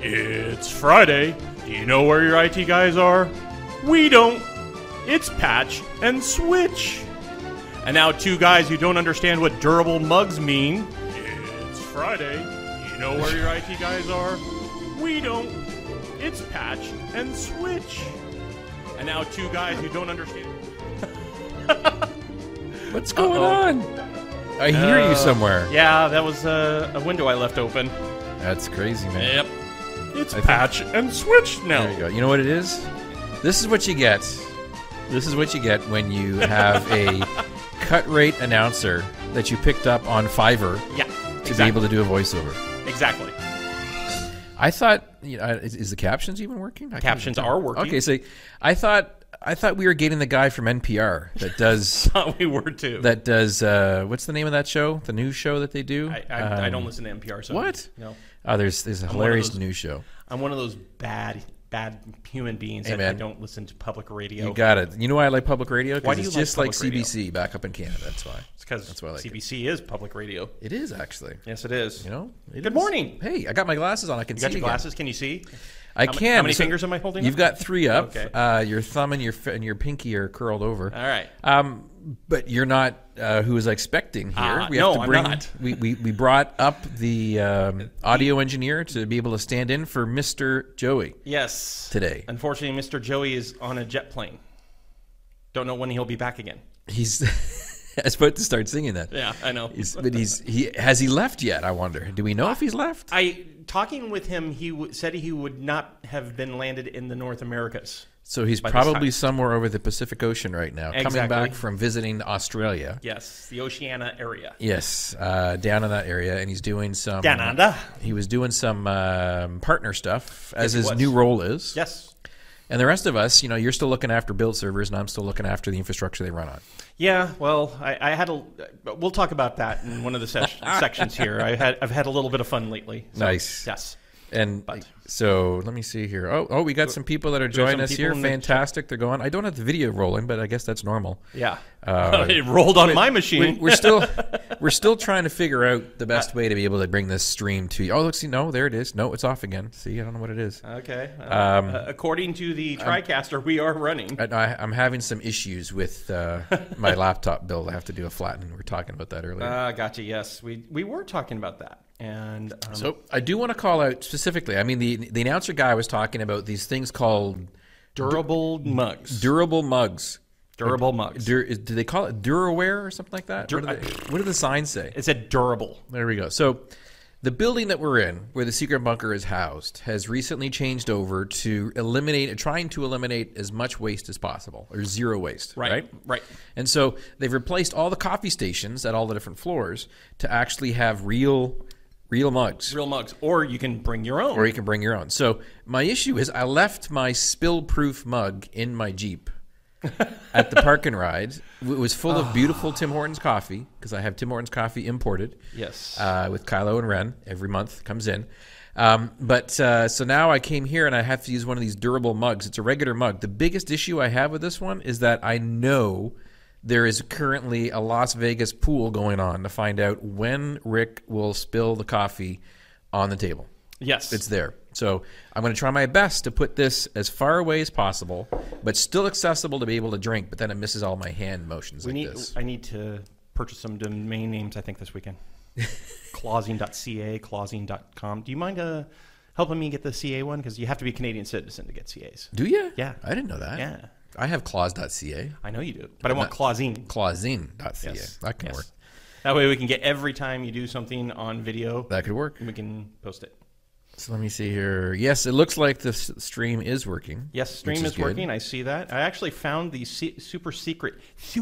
It's Friday. Do you know where your IT guys are? We don't. It's Patch and Switch. And now two guys who don't understand what durable mugs mean. It's Friday. Do you know where your IT guys are? We don't. It's Patch and Switch. And now two guys who don't understand. What's going on? I hear you somewhere. Yeah, that was a window I left open. That's crazy, man. Yep. It's Patch and Switch now. There you go. You know what it is? This is what you get. This is what you get when you have a cut rate announcer that you picked up on Fiverr to be able to do a voiceover. Exactly. I thought, is the captions even working? Captions are working. Okay, so I thought we were getting the guy from NPR that does. Thought we were too. That does. What's the name of that show? The news show that they do. I don't listen to NPR. So what? No. Oh, there's a hilarious news show. I'm one of those bad human beings that I don't listen to public radio. You got it. You know why I like public radio? Why do you it's just like public CBC radio? back up in Canada. That's why. It's because CBC is public radio. It is actually. Yes, it is. You know. Good morning. Hey, I got my glasses on. I can see. You got your glasses? Can you see? I can. How many fingers am I holding? You've got 3 up. Okay. Your thumb and your pinky are curled over. All right. But you're not who was I expecting here. I'm not. We brought up the audio engineer to be able to stand in for Mr. Joey. Yes. Today. Unfortunately, Mr. Joey is on a jet plane. Don't know when he'll be back again. He's. I was about to start singing that. Yeah, I know. Has he left yet? I wonder. Do we know if he's left? Talking with him, he said he would not have been landed in the North Americas. So he's probably somewhere over the Pacific Ocean right now, Exactly. coming back from visiting Australia. Yes, the Oceania area. Yes, down in that area, and he's doing some. Down under. He was doing some partner stuff, as his new role is. Yes. And the rest of us, you're still looking after build servers, and I'm still looking after the infrastructure they run on. Yeah, well, I had we'll talk about that in one of the sections here. I've had a little bit of fun lately. So, nice. Yes. And so let me see here. Oh, we got some people that are joining us here. Fantastic. They're going. I don't have the video rolling, but I guess that's normal. Yeah. It rolled on my machine. We're still trying to figure out the best way to be able to bring this stream to you. Oh, look, see, no, there it is. No, it's off again. See, I don't know what it is. Okay. According to the TriCaster, we are running. I'm having some issues with my laptop build. I have to do a flatten. We were talking about that earlier. Gotcha. Yes, we were talking about that. And so I do want to call out specifically. I mean, the announcer guy was talking about these things called durable mugs. Durable mugs. Durable mugs. Do they call it Duraware or something like that? What do the signs say? It said durable. There we go. So the building that we're in, where the secret bunker is housed, has recently changed over to trying to eliminate as much waste as possible, or zero waste. Right. And so they've replaced all the coffee stations at all the different floors to actually have real mugs. Real mugs. Or you can bring your own. So my issue is I left my spill-proof mug in my Jeep at the park and ride. It was full of beautiful Tim Hortons coffee, because I have Tim Hortons coffee imported. Yes. With Kylo and Ren. Every month comes in. So now I came here and I have to use one of these durable mugs. It's a regular mug. The biggest issue I have with this one is that I know there is currently a Las Vegas pool going on to find out when Rick will spill the coffee on the table. Yes. It's there. So I'm going to try my best to put this as far away as possible, but still accessible to be able to drink, but then it misses all my hand motions this. I need to purchase some domain names, I think, this weekend. Clausing.ca, clausing.com. Do you mind helping me get the CA one? Because you have to be a Canadian citizen to get CAs. Do you? Yeah. I didn't know that. Yeah. I have clause.ca. I know you do, but I want Clausing. Clausing.ca. Yes. That can work. That way we can get every time you do something on video. That could work. We can post it. So let me see here. Yes, it looks like the stream is working. Yes, stream is working. I see that. I actually found the super secret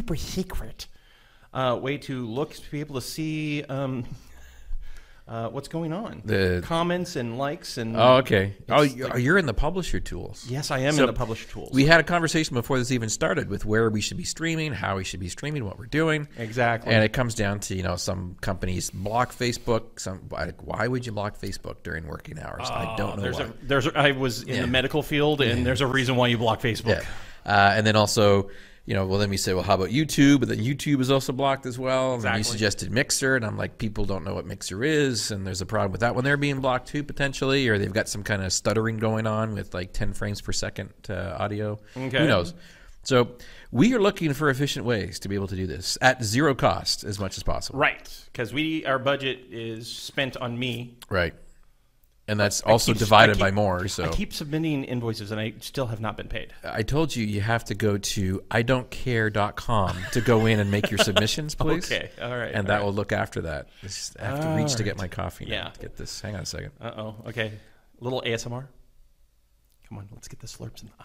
way to be able to see what's going on. The comments and likes and. Oh, okay. You're in the publisher tools. Yes, I am in the publisher tools. We had a conversation before this even started with where we should be streaming, how we should be streaming, what we're doing. Exactly. And it comes down to some companies block Facebook. Why would you block Facebook during working hours? I don't know why. I was in the medical field, and there's a reason why you block Facebook. Yeah. And then also well, then we say, well, how about YouTube? But then YouTube is also blocked as well. And then you Exactly. suggested Mixer, and I'm like, people don't know what Mixer is, and there's a problem with that when they're being blocked too, potentially, or they've got some kind of stuttering going on with like 10 frames per second audio. Okay. Who knows? So we are looking for efficient ways to be able to do this at zero cost as much as possible. Right, because our budget is spent on me. Right. And that's also keep- divided I keep- by more. So I keep submitting invoices, and I still have not been paid. I told you have to go to idon'tcare.com to go in and make your submissions, please. Okay, all right. And that will look after that. I have to reach to get my coffee now Yeah. to get this. Hang on a second. Uh-oh. Okay. Little ASMR. Come on, let's get the slurps in.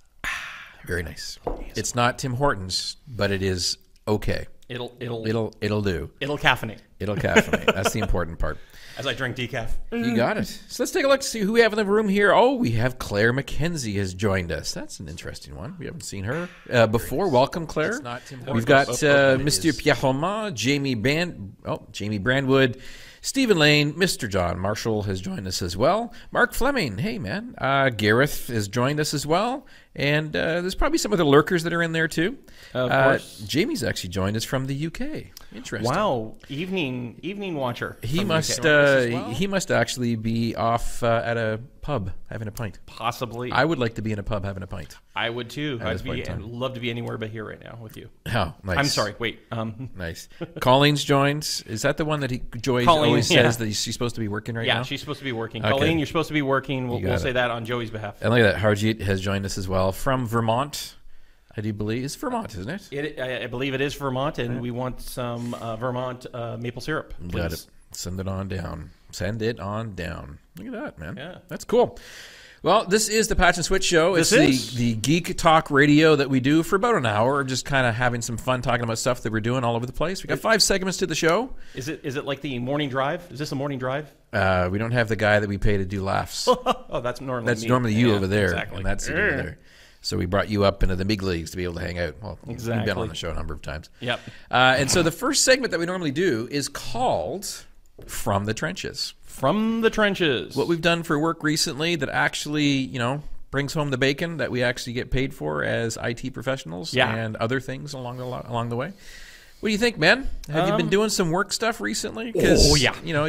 Very nice. It's not Tim Hortons, but it is okay. It'll do. It'll caffeinate It'll caffeinate. That's the important part. as I drink decaf. You got it. So let's take a look to see who we have in the room here. Oh, we have Claire McKenzie has joined us. That's an interesting one. We haven't seen her before. Welcome, Claire. It's not Tim We've Hortons. got Mr. Pierre Romain, Jamie Brandwood, Stephen Lane, Mr. John Marshall has joined us as well. Mark Fleming, hey man. Gareth has joined us as well. And there's probably some other lurkers that are in there too. Of course. Jamie's actually joined us from the UK. Interesting. Wow, evening watcher. He from the must UK. he must actually be off at a pub having a pint. Possibly. I would like to be in a pub having a pint. I would too. At this point in I'd time. love to be anywhere but here right now with you. Oh, nice. I'm sorry. Wait. Nice. Colleen's joined. Is that the one that Joy Colleen, always yeah. says that she's supposed to be working right Yeah, now? she's supposed to be working. Okay. Colleen, you're supposed to be working. We'll got say it. that on Joey's behalf. And look at that. Harjeet has joined us as well from Vermont. I do believe it's Vermont, isn't it? I believe it is Vermont, and we want some Vermont maple syrup. Please. Got it. Send it on down. Send it on down. Look at that, man. Yeah. That's cool. Well, this is the Patch and Switch show. It's This is. the geek talk radio that we do for about an hour, just kind of having some fun talking about stuff that we're doing all over the place. We got 5 segments to the show. Is it like the morning drive? Is this a morning drive? We don't have the guy that we pay to do laughs. Oh, that's normally That's me. normally you Yeah, over there, Exactly. and that's you over there. So we brought you up into the big leagues to be able to hang out. Well, you've been Exactly. on the show a number of times. Yep. And so the first segment that we normally do is called From the Trenches. From the trenches. What we've done for work recently that actually, brings home the bacon that we actually get paid for as IT professionals Yeah. and other things along the way. What do you think, man? Have you been doing some work stuff recently? 'Cause, Oh, yeah.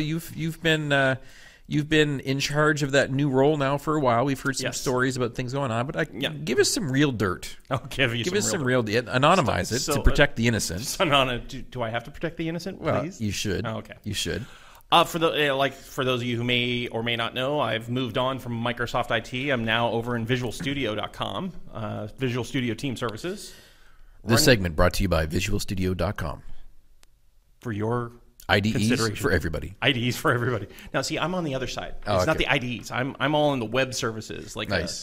You've been in charge of that new role now for a while. We've heard some Yes. stories about things going on, but Yeah. give us some real dirt. I'll give you Give some us some real. real anonymize it So, to protect the innocent. So, do I have to protect the innocent? Well, Please. you should. Oh, okay. You should. For those of you who may or may not know, I've moved on from Microsoft IT. I'm now over in VisualStudio.com, Visual Studio Team Services. This segment brought to you by VisualStudio.com. For your IDEs consideration. for everybody. IDEs for everybody. Now, see, I'm on the other side. Oh, It's not okay. the IDEs. I'm all in the web services, like Nice.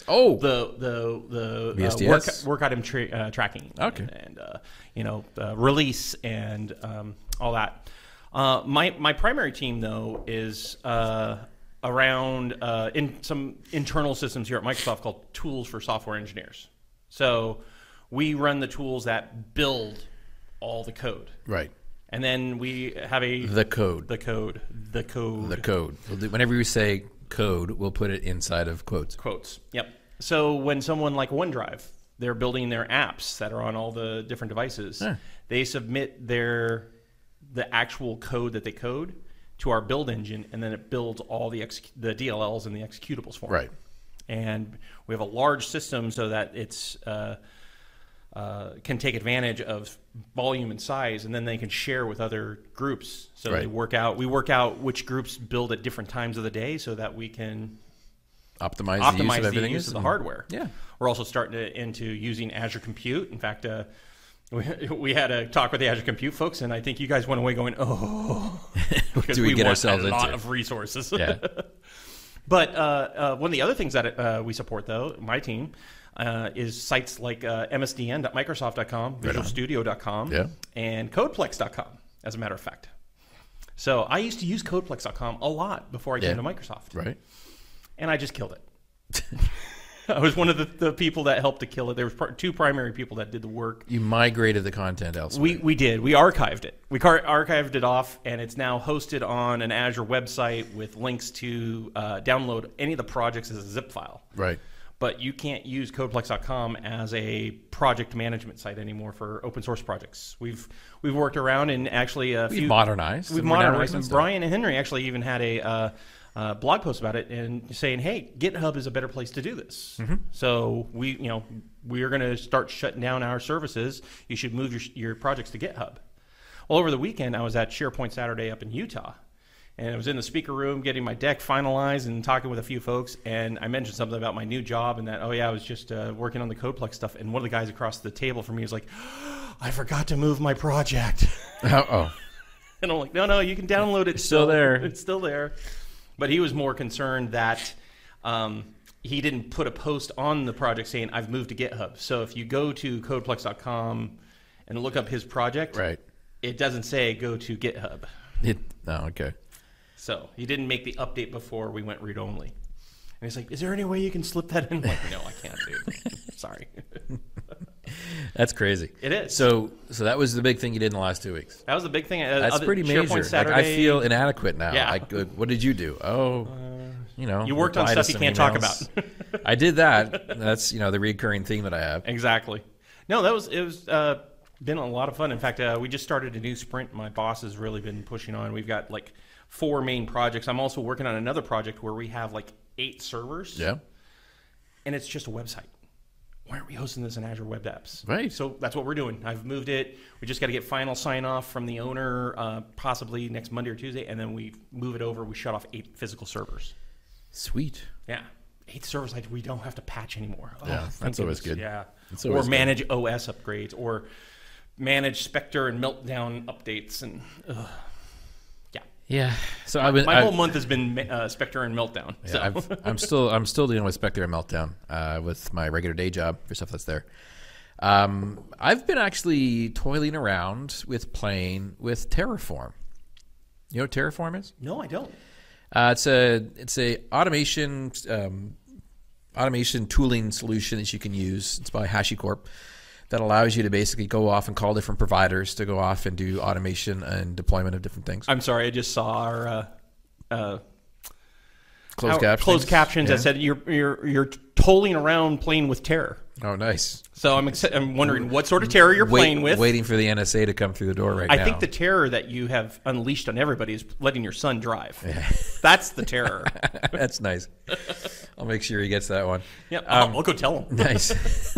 the VSTS? work item tracking. Okay. And release and all that. My primary team though is around in some internal systems here at Microsoft called Tools for Software Engineers. So we run the tools that build all the code. Right. And then we have The code. the code. Whenever we say code, we'll put it inside of quotes. Quotes. Yep. So when someone like OneDrive, they're building their apps that are on all the different devices, Yeah. they submit the actual code that they code to our build engine, and then it builds all the DLLs and the executables for them. Right. And we have a large system so that it's can take advantage of volume and size, and then they can share with other groups. So Right. we work out which groups build at different times of the day, so that we can Optimize the use of optimize the everything. use of the hardware. Yeah. We're also starting into using Azure Compute. In fact, we had a talk with the Azure Compute folks, and I think you guys went away going, "Oh," because do we get want ourselves a lot into? of resources. Yeah. But one of the other things that we support, though, my team, is sites like msdn.microsoft.com, visualstudio.com, Yeah. and codeplex.com, as a matter of fact. So I used to use codeplex.com a lot before I Yeah. came to Microsoft, Right. and I just killed it. I was one of the people that helped to kill it. There was two primary people that did the work. You migrated the content elsewhere. We did. We archived it. We archived it off, and it's now hosted on an Azure website with links to download any of the projects as a zip file. Right. but you can't use Codeplex.com as a project management site anymore for open source projects. We've worked around and actually We've modernized. We've modernized. And Brian and Henry actually even had a blog post about it and saying, "Hey, GitHub is a better place to do this." So we are going to start shutting down our services. You should move your projects to GitHub. Well, over the weekend, I was at SharePoint Saturday up in Utah. And I was in the speaker room getting my deck finalized and talking with a few folks. And I mentioned something about my new job and that, I was just working on the Codeplex stuff. And one of the guys across the table from me was like, I forgot to move my project. Uh-oh. And I'm like, no, you can download it. It's still there. It's still there. But he was more concerned that he didn't put a post on the project saying, I've moved to GitHub. So if you go to Codeplex.com and look up his project, right, it doesn't say go to GitHub. Okay. So he didn't make the update before we went read only. And he's like, is there any way you can slip that in? I'm like, no, I can't, dude. Sorry. That's crazy. It is. So that was the big thing you did in the last 2 weeks. That was the big thing. That's pretty major. Like, I feel inadequate now. Yeah. Like, what did you do? You worked on stuff you can't talk about. I did that. That's the recurring theme that I have. Exactly. No, it was been a lot of fun. In fact, we just started a new sprint. My boss has really been pushing on. We've got like 4 main projects. I'm also working on another project where we have like 8 servers. Yeah. And it's just a website. Why aren't we hosting this in Azure Web Apps? Right. So that's what we're doing. I've moved it. We just got to get final sign off from the owner possibly next Monday or Tuesday, and then we move it over. We shut off 8 physical servers. Sweet. Yeah. 8 servers we don't have to patch anymore. Yeah, that's always good. Yeah. Or manage OS upgrades or manage Spectre and Meltdown updates and yeah. So my whole month has been Spectre and Meltdown. Yeah, so. I'm still dealing with Spectre and Meltdown with my regular day job for stuff that's there. I've been actually toiling around with playing with Terraform. You know what Terraform is? No, I don't. It's a automation tooling solution that you can use. It's by HashiCorp. That allows you to basically go off and call different providers to go off and do automation and deployment of different things. I'm sorry, I just saw our closed captions that said you're tolling around playing with terror. Oh, nice. So I'm wondering what sort of terror you're playing with. Waiting for the NSA to come through the door now. I think the terror that you have unleashed on everybody is letting your son drive. That's the terror. That's nice. I'll make sure he gets that one. Yeah, I'll go tell him. Nice.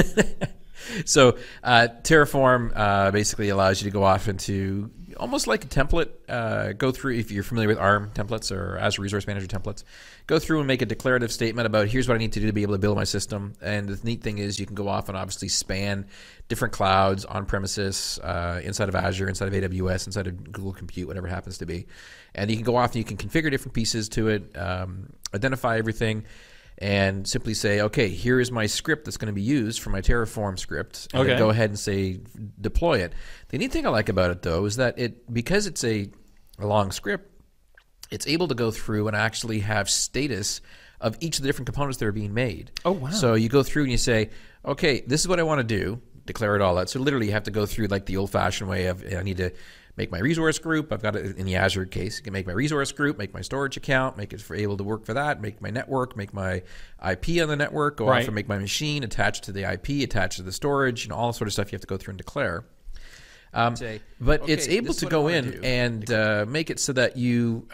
So Terraform basically allows you to go off into almost like a template, go through, if you're familiar with ARM templates or Azure Resource Manager templates, go through and make a declarative statement about here's what I need to do to be able to build my system. And the neat thing is you can go off and obviously span different clouds on premises, inside of Azure, inside of AWS, inside of Google Compute, whatever it happens to be. And you can go off and you can configure different pieces to it, identify everything, and simply say, okay, here is my script that's going to be used for my Terraform script. And then go ahead and say, deploy it. The neat thing I like about it, though, is that because it's a long script, it's able to go through and actually have status of each of the different components that are being made. Oh, wow. So you go through and you say, okay, this is what I want to do, declare it all out. So literally you have to go through like the old-fashioned way of, I need to make my resource group. I've got it in the Azure case. You can make my resource group, make my storage account, make it able to work for that, make my network, make my IP on the network, go off and make my machine, attach to the IP, attach to the storage, all the sort of stuff you have to go through and declare. But it's able to go in and make it so that you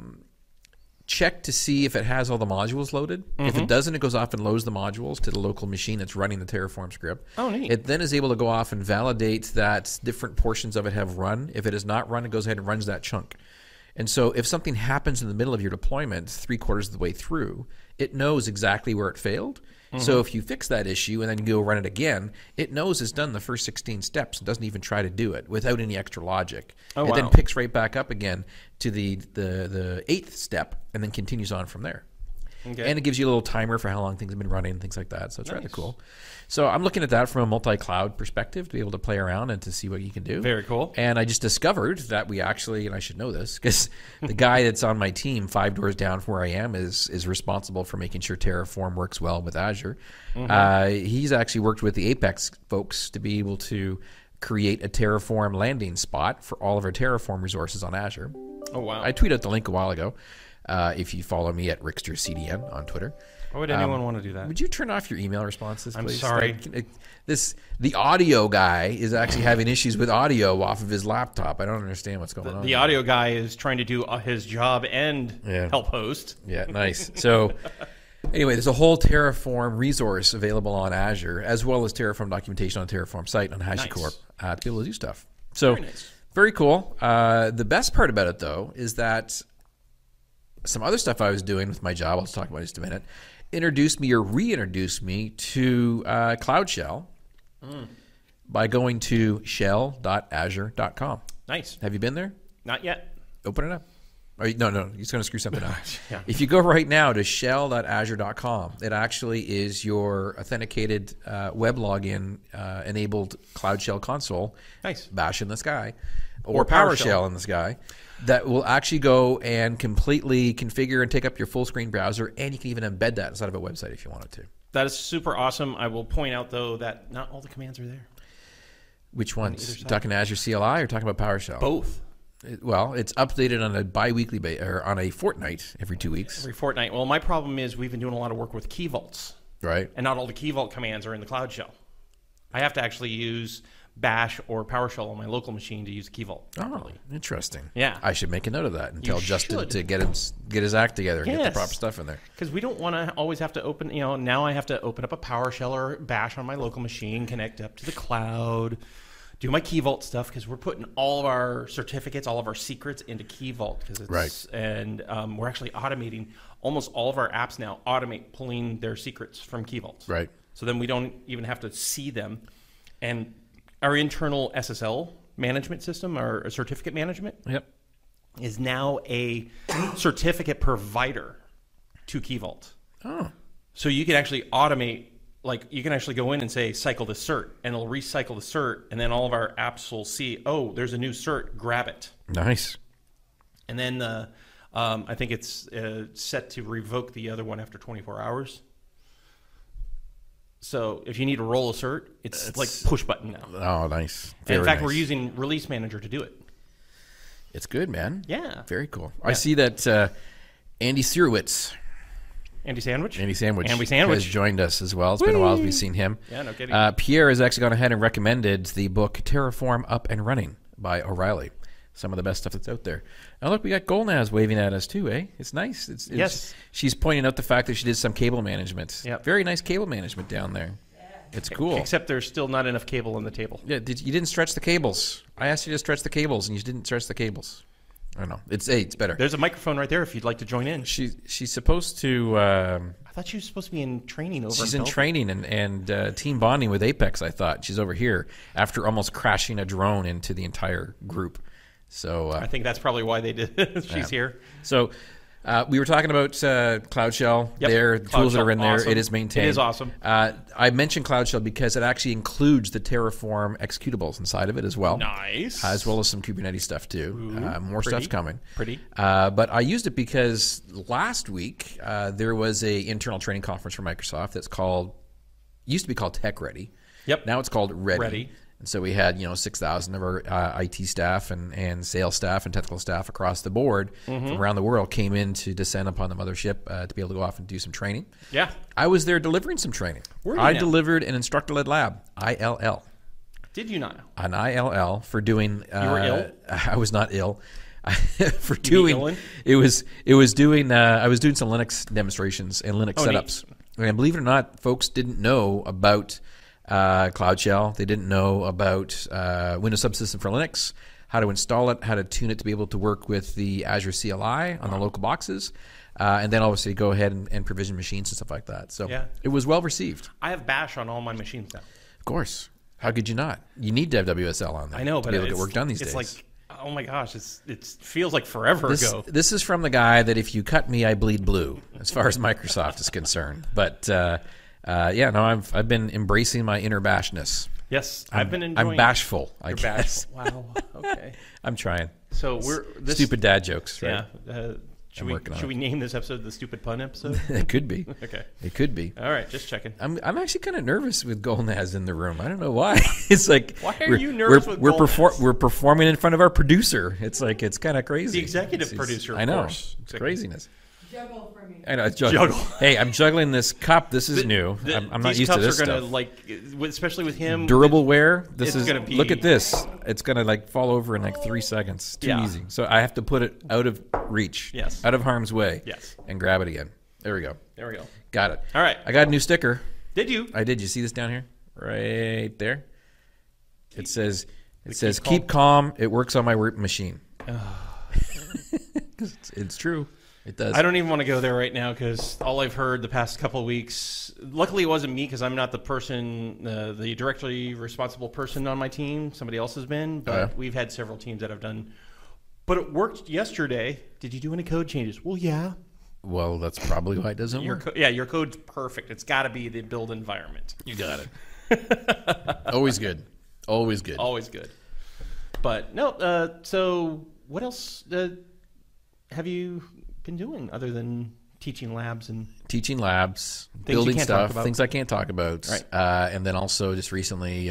check to see if it has all the modules loaded. Mm-hmm. If it doesn't, it goes off and loads the modules to the local machine that's running the Terraform script. Oh, neat. It then is able to go off and validate that different portions of it have run. If it has not run, it goes ahead and runs that chunk. And so if something happens in the middle of your deployment, 3/4 of the way through, it knows exactly where it failed. Mm-hmm. So if you fix that issue and then you go run it again, it knows it's done the first 16 steps and doesn't even try to do it without any extra logic. It then picks right back up again to the 8th step and then continues on from there. Okay. And it gives you a little timer for how long things have been running and things like that. So it's rather cool. So I'm looking at that from a multi-cloud perspective to be able to play around and to see what you can do. Very cool. And I just discovered that we actually, and I should know this, because the guy that's on my team 5 doors down from where I am is responsible for making sure Terraform works well with Azure. Mm-hmm. He's actually worked with the Apex folks to be able to create a Terraform landing spot for all of our Terraform resources on Azure. Oh, wow. I tweeted out the link a while ago. If you follow me at RicksterCDN on Twitter. Why would anyone want to do that? Would you turn off your email responses, I'm please? sorry. The audio guy is actually having issues with audio off of his laptop. I don't understand what's going on. The audio guy is trying to do his job and help host. Yeah, nice. So anyway, there's a whole Terraform resource available on Azure, as well as Terraform documentation on the Terraform site on HashiCorp to be able to do stuff. So very cool. The best part about it, though, is that some other stuff I was doing with my job, I'll talk about in just a minute, reintroduced me to Cloud Shell by going to shell.azure.com. Nice. Have you been there? Not yet. Open it up. No, you're just going to screw something up. Yeah. If you go right now to shell.azure.com, it actually is your authenticated web login enabled Cloud Shell console. Nice. Bash in the sky. Or PowerShell in the sky. That will actually go and completely configure and take up your full screen browser, and you can even embed that inside of a website if you wanted to. That is super awesome. I will point out, though, that not all the commands are there. Which ones? Talking Azure CLI or talking about PowerShell? Both. It's updated on a bi-weekly or on a fortnight every 2 weeks. Every fortnight. Well, my problem is we've been doing a lot of work with key vaults. Right. And not all the key vault commands are in the Cloud Shell. I have to actually use Bash or PowerShell on my local machine to use Key Vault. Oh, interesting. Yeah. I should make a note of that and tell Justin to get his act together and get the proper stuff in there. Because we don't want to always have to open, now I have to open up a PowerShell or Bash on my local machine, connect up to the cloud, do my Key Vault stuff, because we're putting all of our certificates, all of our secrets into Key Vault. Right. And we're actually automating almost all of our apps now, pulling their secrets from Key Vault. Right. So then we don't even have to see them. And our internal SSL management system, our certificate management, is now a certificate provider to Key Vault. Oh. So you can actually automate, like you can actually go in and say, cycle the cert, and it'll recycle the cert, and then all of our apps will see, oh, there's a new cert, grab it. Nice. And then I think it's set to revoke the other one after 24 hours. So if you need to roll a cert, it's like push button now. Oh, nice. In fact, we're using Release Manager to do it. It's good, man. Yeah. Very cool. Yeah. I see that Andy Sirowitz. Andy Sandwich has joined us as well. It's been a while since we've seen him. Yeah, no kidding. Pierre has actually gone ahead and recommended the book Terraform Up and Running by O'Reilly. Some of the best stuff that's out there. Now look, we got Golnaz waving at us too, eh? It's nice. Yes. She's pointing out the fact that she did some cable management. Yep. Very nice cable management down there. It's cool. Except there's still not enough cable on the table. Yeah, you didn't stretch the cables. I asked you to stretch the cables, and you didn't stretch the cables. I don't know. It's better. There's a microphone right there if you'd like to join in. She's supposed to... I thought she was supposed to be in training over She's in training and team bonding with Apex, I thought. She's over here after almost crashing a drone into the entire group. So I think that's probably why they did. She's here. So we were talking about Cloud Shell. Yep. The tools that are in there. Awesome. It is maintained. It is awesome. I mentioned Cloud Shell because it actually includes the Terraform executables inside of it as well. Nice. As well as some Kubernetes stuff too. More stuff's coming. Pretty. But I used it because last week there was a internal training conference for Microsoft that's used to be called Tech Ready. Yep. Now it's called Ready. And so we had 6,000 of our IT staff and sales staff and technical staff across the board from around the world came in to descend upon the mothership to be able to go off and do some training. Yeah. I was there delivering some training. I delivered an instructor-led lab, ILL. Did you not? An ILL for doing... you were ill? I was not ill. For you doing... It was doing... I was doing some Linux demonstrations and Linux setups. Neat. And believe it or not, folks didn't know about... Cloud Shell. They didn't know about Windows Subsystem for Linux, how to install it, how to tune it to be able to work with the Azure CLI on the local boxes, and then obviously go ahead and provision machines and stuff like that. So it was well received. I have Bash on all my machines now. Of course. How could you not? You need to have WSL on there. I know, to be able to get work done these days. It's like, oh my gosh, it feels like forever ago. This is from the guy that if you cut me, I bleed blue, as far as Microsoft is concerned. But... I've been embracing my inner bashness. Yes, I've been enjoying. I'm bashful. I guess. Wow. Okay. I'm trying. So stupid dad jokes, right? Yeah. Should we name this episode the stupid pun episode? It could be. Okay. It could be. All right, just checking. I'm actually kind of nervous with Golnaz in the room. I don't know why. It's like why are you nervous with Golnaz? We're performing in front of our producer. It's like it's kind of crazy. The executive producer. I know. Course. It's craziness. Juggle for me. I know, it's juggle. Hey, I'm juggling this cup. This is new. I'm not used to this These cups are stuff. gonna especially with him. Durable wear. This it's is gonna be- look at this. It's gonna fall over in 3 seconds. Too Yeah. easy. So I have to put it out of reach. Yes. Out of harm's way. Yes. And grab it again. There we go. There we go. Got it. All right. I got a new sticker. Did you? I did. You see this down here? Right there. It says keep keep calm. It works on my work machine. It's true. It does. I don't even want to go there right now because all I've heard the past couple of weeks. Luckily, it wasn't me because I'm not the person, the directly responsible person on my team. Somebody else has been, but we've had several teams that have done. But it worked yesterday. Did you do any code changes? Well, yeah. Well, that's probably why it doesn't Your work. your code's perfect. It's got to be the build environment. You got it. Always good. Always good. Always good. But no. So what else have you been doing other than teaching labs and Teaching labs, you building can't talk stuff, about. things I can't talk about, Right. And then also just recently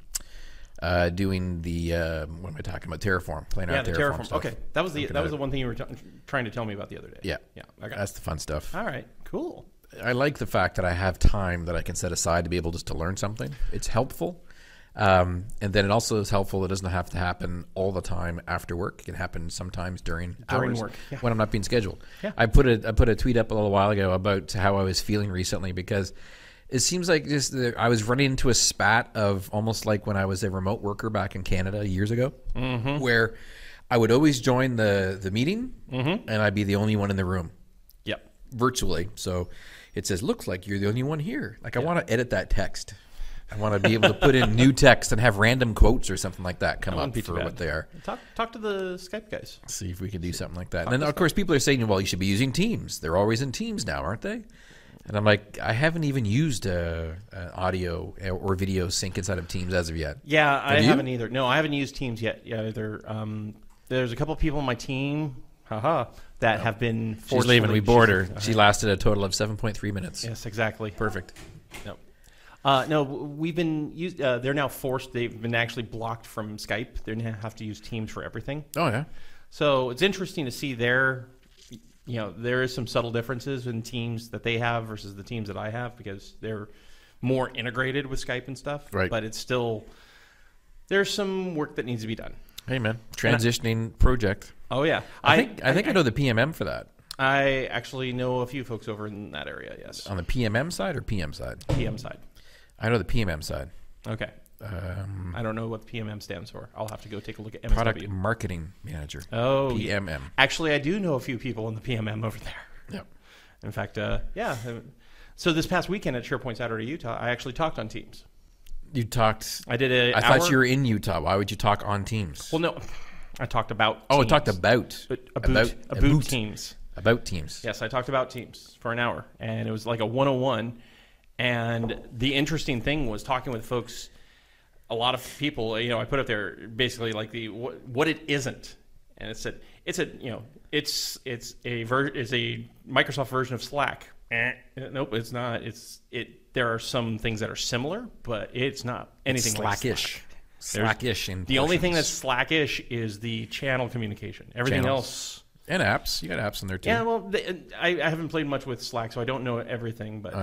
doing the what am I talking about? Terraform, playing around the with Terraform Terraform? stuff. Okay, that was Looking the at it. one thing you were trying to tell me about the other day. Yeah, yeah. Okay. That's the fun stuff. All right. Cool. I like the fact that I have time that I can set aside to be able just to learn something. It's helpful. And then it also is helpful. It doesn't have to happen all the time after work. It can happen sometimes during hours work, yeah. when I'm not being scheduled. Yeah. I put a tweet up a little while ago about how I was feeling recently because it seems like I was running into a spat of almost like when I was a remote worker back in Canada years ago, where I would always join the meeting and I'd be the only one in the room. Yep. Virtually. So it says, looks like you're the only one here. Like I want to edit that text. I want to be able to put in new text and have random quotes or something like that come That up wouldn't be too for bad. what they are. Talk to the Skype guys. See if we can do something like that. And then, of course, people are saying, well, you should be using Teams. They're always in Teams now, aren't they? And I'm like, I haven't even used audio or video sync inside of Teams as of yet. Yeah, I you? haven't either. No, I haven't used Teams yet either. There's a couple of people on my team, that have been forcefully. She's leaving. We bored her. She lasted a total of 7.3 minutes. Yes, exactly. Perfect. No. No, we've been they're now forced. They've been actually blocked from Skype. They have to use Teams for everything. Oh, yeah. So it's interesting to see there is some subtle differences in Teams that they have versus the teams that I have because they're more integrated with Skype and stuff. Right. But it's still there's some work that needs to be done. Hey, man. Transitioning project. Oh yeah, I think I know the PMM for that. I actually know a few folks over in that area. Yes, On the PMM side or PM side? PM side. I know the PMM side. Okay. I don't know what PMM stands for. I'll have to go take a look at MSW. Product Marketing Manager. Oh, PMM. Actually, I do know a few people in the PMM over there. Yep. In fact, yeah. So this past weekend at SharePoint Saturday, Utah, I actually talked on Teams. You talked. I did a. I thought you were in Utah. Why would you talk on Teams? Well, no, I talked about. Oh, Teams. I talked about. About Teams. About Teams. Yes, I talked about Teams for an hour, and it was like a 101. And the interesting thing was talking with folks. A lot of people, I put up there basically like what it isn't, and it said it's a Microsoft version of Slack. Nope, it's not. There are some things that are similar, but it's not anything Slackish. like Slackish. The only thing that's Slackish is the channel communication. Everything Channels. else. And apps. You got apps in there too. Yeah, well, I haven't played much with Slack, so I don't know everything. But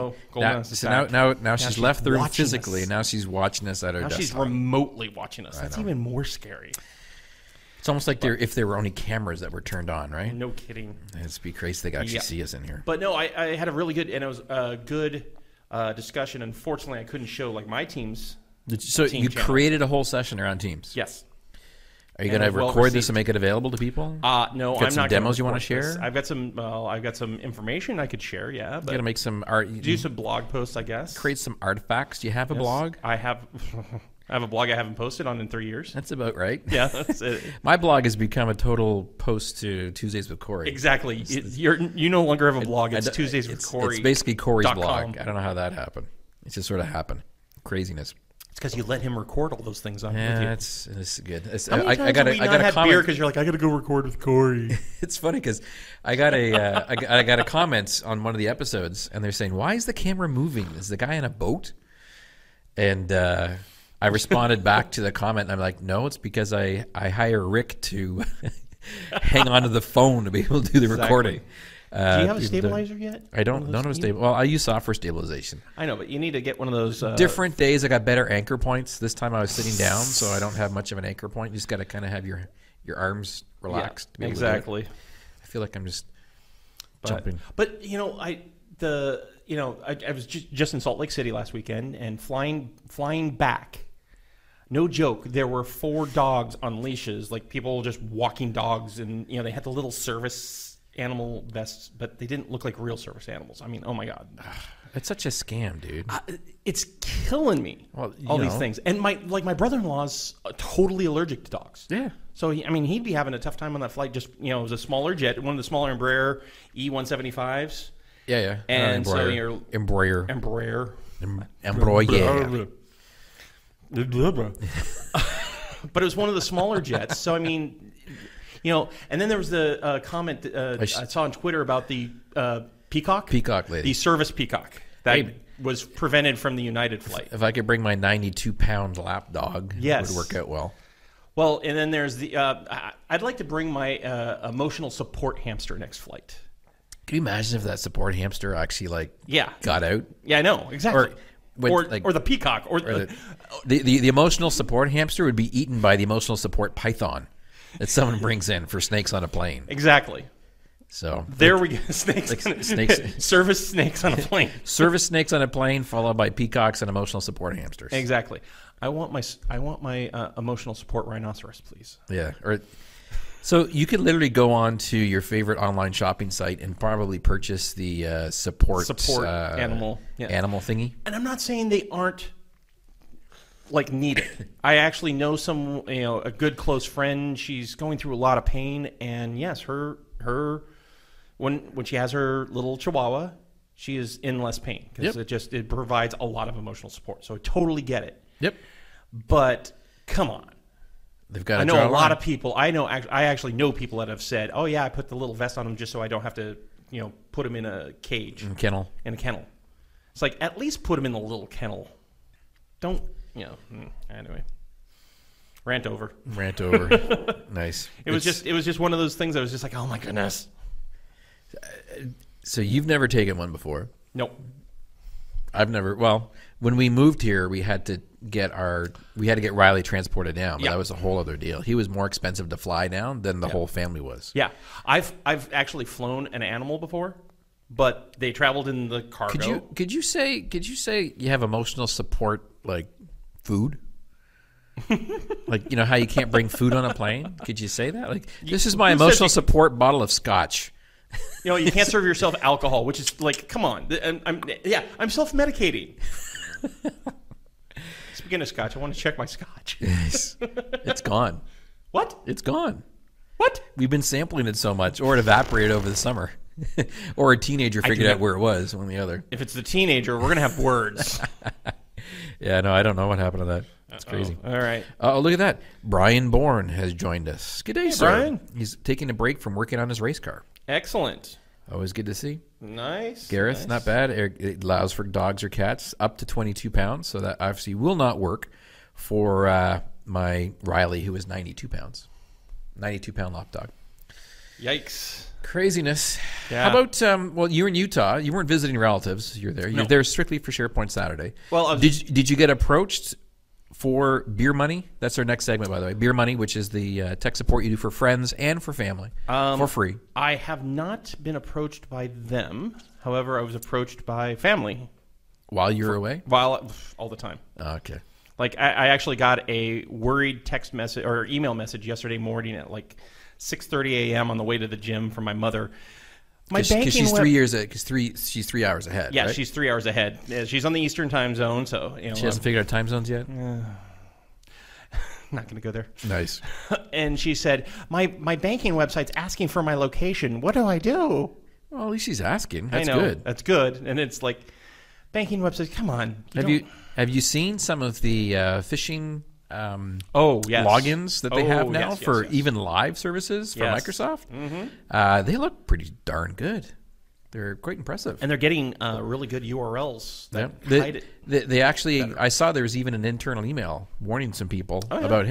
Now she's left the room watching physically. us. Now she's watching us at her Now desktop. she's remotely watching us. That's know. even more scary. It's almost like if there were only cameras that were turned on, right? No kidding. It'd be crazy they could actually Yeah. see us in here. But no, I had a really good, and it was a good discussion. Unfortunately, I couldn't show like my team's. So Team you channel. created a whole session around Teams. Yes. Are you And going to well record this received. and make it available to people? No, Got I'm some not. gonna demos you wanna record this. share? I've got some information I could share. Yeah, You but got to make some art. do some blog posts, I guess. Create some artifacts. Do you have a Yes, blog? I have. I have a blog I haven't posted on in 3 years. That's about right. Yeah, that's it. My blog has become a total post to Tuesdays with Corey. Exactly. You no longer have a blog. It's I d- Tuesdays with it's- Corey. It's basically Corey's .com. blog. I don't know how that happened. It just sort of happened. Craziness. It's because you let him record all those things on with you. Yeah, it's good. How many times have we not had beer because you're like, I got to go record with Corey. It's funny because I got I got a comment on one of the episodes, and they're saying, "Why is the camera moving? Is the guy in a boat?" And I responded back to the comment, and I'm like, "No, it's because I hire Rick to hang onto the phone to be able to do the Exactly. recording." Do you have a stabilizer yet? I don't have a stable. Well, I use software stabilization. I know, but you need to get one of those. Different days, I got better anchor points. This time I was sitting down, so I don't have much of an anchor point. You just got to kind of have your arms relaxed. Yeah, exactly. I feel like I'm just jumping. But I was just in Salt Lake City last weekend and flying back. No joke. There were 4 dogs on leashes, like people just walking dogs, and they had the little service animal vests, but they didn't look like real service animals. I mean, oh my God, it's such a scam, dude. it's killing me. Well, all these things, and my brother-in-law's totally allergic to dogs. Yeah. So he'd be having a tough time on that flight. Just it was a smaller jet, one of the smaller Embraer E175s. Yeah. And Embraer. But it was one of the smaller jets. So and then there was the comment I saw on Twitter about the peacock lady, the service peacock that was prevented from the United flight. If I could bring my 92-pound lap dog, it would work out well. Well, and then there's the I'd like to bring my emotional support hamster next flight. Can you imagine if that support hamster actually got out? Yeah, I know exactly. Or the peacock, or the emotional support hamster would be eaten by the emotional support python that someone brings in for snakes on a plane. Exactly. So there we go. Snakes. Service snakes on a plane. Service snakes on a plane, followed by peacocks and emotional support hamsters. Exactly. I want my emotional support rhinoceros, please. Yeah. So you could literally go on to your favorite online shopping site and probably purchase the support animal thingy. And I'm not saying they aren't needed. I actually know a good close friend. She's going through a lot of pain, and yes, her when she has her little Chihuahua, she is in less pain because it provides a lot of emotional support. So I totally get it. Yep. But come on. They've got. I know a lot of people. I actually know people that have said, "Oh yeah, I put the little vest on them just so I don't have to, put them in a cage, in a kennel." It's like, at least put them in the little kennel. Don't anyway. Rant over. Nice. It was just one of those things. I was just like, oh my goodness. So you've never taken one before? Nope. I've never. Well, when we moved here, we had to get Riley transported down, but that was a whole other deal. He was more expensive to fly down than the whole family was. Yeah, I've actually flown an animal before, but they traveled in the cargo. Could you say you have emotional support food? How you can't bring food on a plane? Could you say that? This is my emotional support bottle of scotch. You can't serve yourself alcohol, which is come on. I'm self-medicating. Speaking of scotch, I want to check my scotch. Yes. It's gone. What? It's gone. What? We've been sampling it so much, or it evaporated over the summer. Or a teenager figured out where it was, one or the other. If it's the teenager, we're going to have words. Yeah, no, I don't know what happened to that. It's crazy. All right. Oh, look at that. Brian Bourne has joined us. Good day, sir. Brian. He's taking a break from working on his race car. Excellent. Always good to see. Nice. Gareth, not bad. It allows for dogs or cats up to 22 pounds, so that obviously will not work for my Riley, who is 92 pounds. 92-pound lap dog. Yikes. Craziness. Yeah. How about, you're in Utah. You weren't visiting relatives. You're there. You're there strictly for SharePoint Saturday. Well, did you get approached for Beer Money? That's our next segment, by the way. Beer Money, which is the tech support you do for friends and for family for free. I have not been approached by them. However, I was approached by family. While you were away? All the time. Okay. I actually got a worried text message or email message yesterday morning at 6:30 a.m. on the way to the gym from my mother. Because she's 3 years she's 3 hours ahead. Yeah, right? She's 3 hours ahead. She's on the Eastern time zone, so she hasn't figured out time zones yet. Not going to go there. Nice. And she said, "My banking website's asking for my location. What do I do?" Well, at least she's asking. That's I know, good. That's good. And it's banking websites. Come on. Have you seen some of the phishing? Yes. Logins that they have now for even live services from Microsoft. Mm-hmm. They look pretty darn good. They're quite impressive, and they're getting really good URLs that hide it. They actually, better. I saw there was even an internal email warning some people about, hey,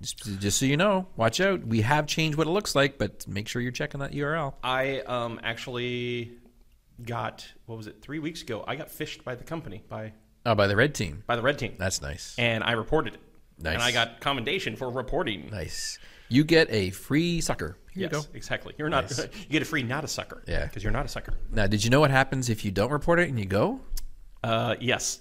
Just so you know, watch out. We have changed what it looks like, but make sure you're checking that URL. I actually got, 3 weeks ago, I got phished by the company, by the red team. the red team. That's nice. And I reported it. Nice. And I got commendation for reporting. Nice. You get a free sucker. Here you go. Exactly. You're not. You get a free not a sucker. Yeah. Because you're not a sucker. Now, did you know what happens if you don't report it and you go? Yes.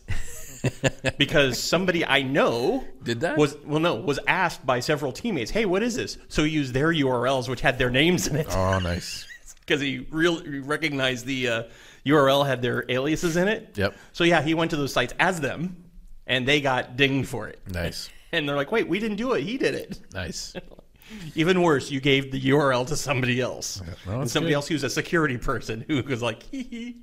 Because somebody I know did that? Was asked by several teammates, hey, what is this? So he used their URLs, which had their names in it. Oh, nice. Because he really recognized the URL had their aliases in it. Yep. So yeah, he went to those sites as them, and they got dinged for it. Nice. And they're like, wait, we didn't do it. He did it. Nice. Even worse, you gave the URL to somebody else. Well, and somebody else who's a security person who was like, hee hee.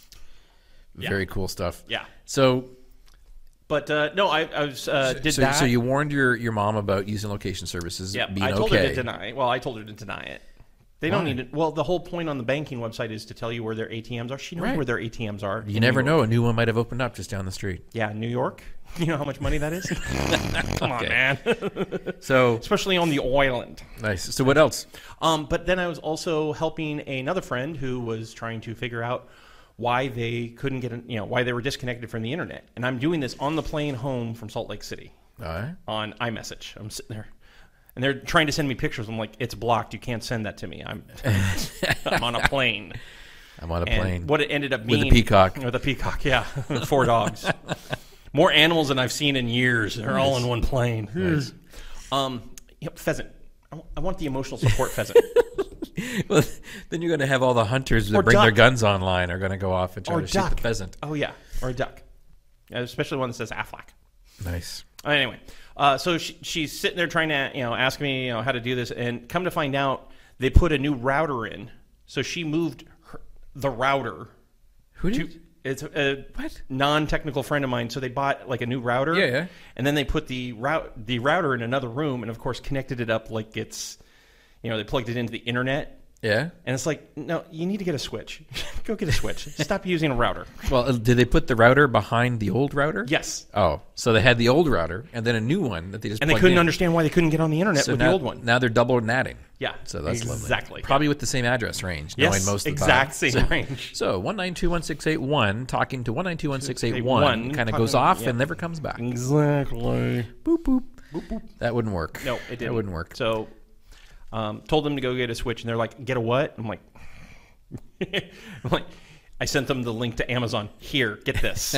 Yeah. Very cool stuff. Yeah. So, but no, I was did that. So you warned your mom about using location services. Yeah, being I told okay. her to deny. Well, I told her to deny it. They don't need it. Well, the whole point on the banking website is to tell you where their ATMs are. She knows where their ATMs are. You never know. A new one might have opened up just down the street. Yeah, New York. You know how much money that is? Come on, man. So, especially on the island. Nice. So what else? But then I was also helping another friend who was trying to figure out why they couldn't get, why they were disconnected from the internet. And I'm doing this on the plane home from Salt Lake City on iMessage. I'm sitting there. And they're trying to send me pictures. I'm like, it's blocked. You can't send that to me. I'm on a plane. I'm on a plane. And what it ended up being. With a peacock. With a peacock, yeah. 4 dogs. More animals than I've seen in years. They're all in one plane. Nice. Pheasant. I want the emotional support pheasant. Well, then you're going to have all the hunters that Or bring duck. their guns online are going to go off and try to shoot the pheasant. Oh, yeah. Or a duck. Especially one that says Aflac. Nice. Anyway, so she's sitting there trying to, ask me, how to do this, and come to find out, they put a new router in. So she moved the router. Who did? It's a non-technical friend of mine. So they bought like a new router. Yeah. And then they put the router in another room, and of course connected it up like it's, they plugged it into the internet. Yeah. And it's like, no, you need to get a switch. Go get a switch. Stop using a router. Well, did they put the router behind the old router? Yes. Oh, so they had the old router and then a new one that they just and they plugged couldn't in. understand why they couldn't get on the internet with now, the old one. Now they're double natting. Yeah. So that's exactly. Lovely. Probably with the same address range. Yes, knowing most of the exact time. same range. So 192.168.1 talking to 192.168.1 kind of goes off and never comes back. Exactly. Boop, boop. Boop, boop. That wouldn't work. No, it didn't. That wouldn't work. So told them to go get a switch, and they're like, get a what? I'm like, I sent them the link to Amazon. Here, get this.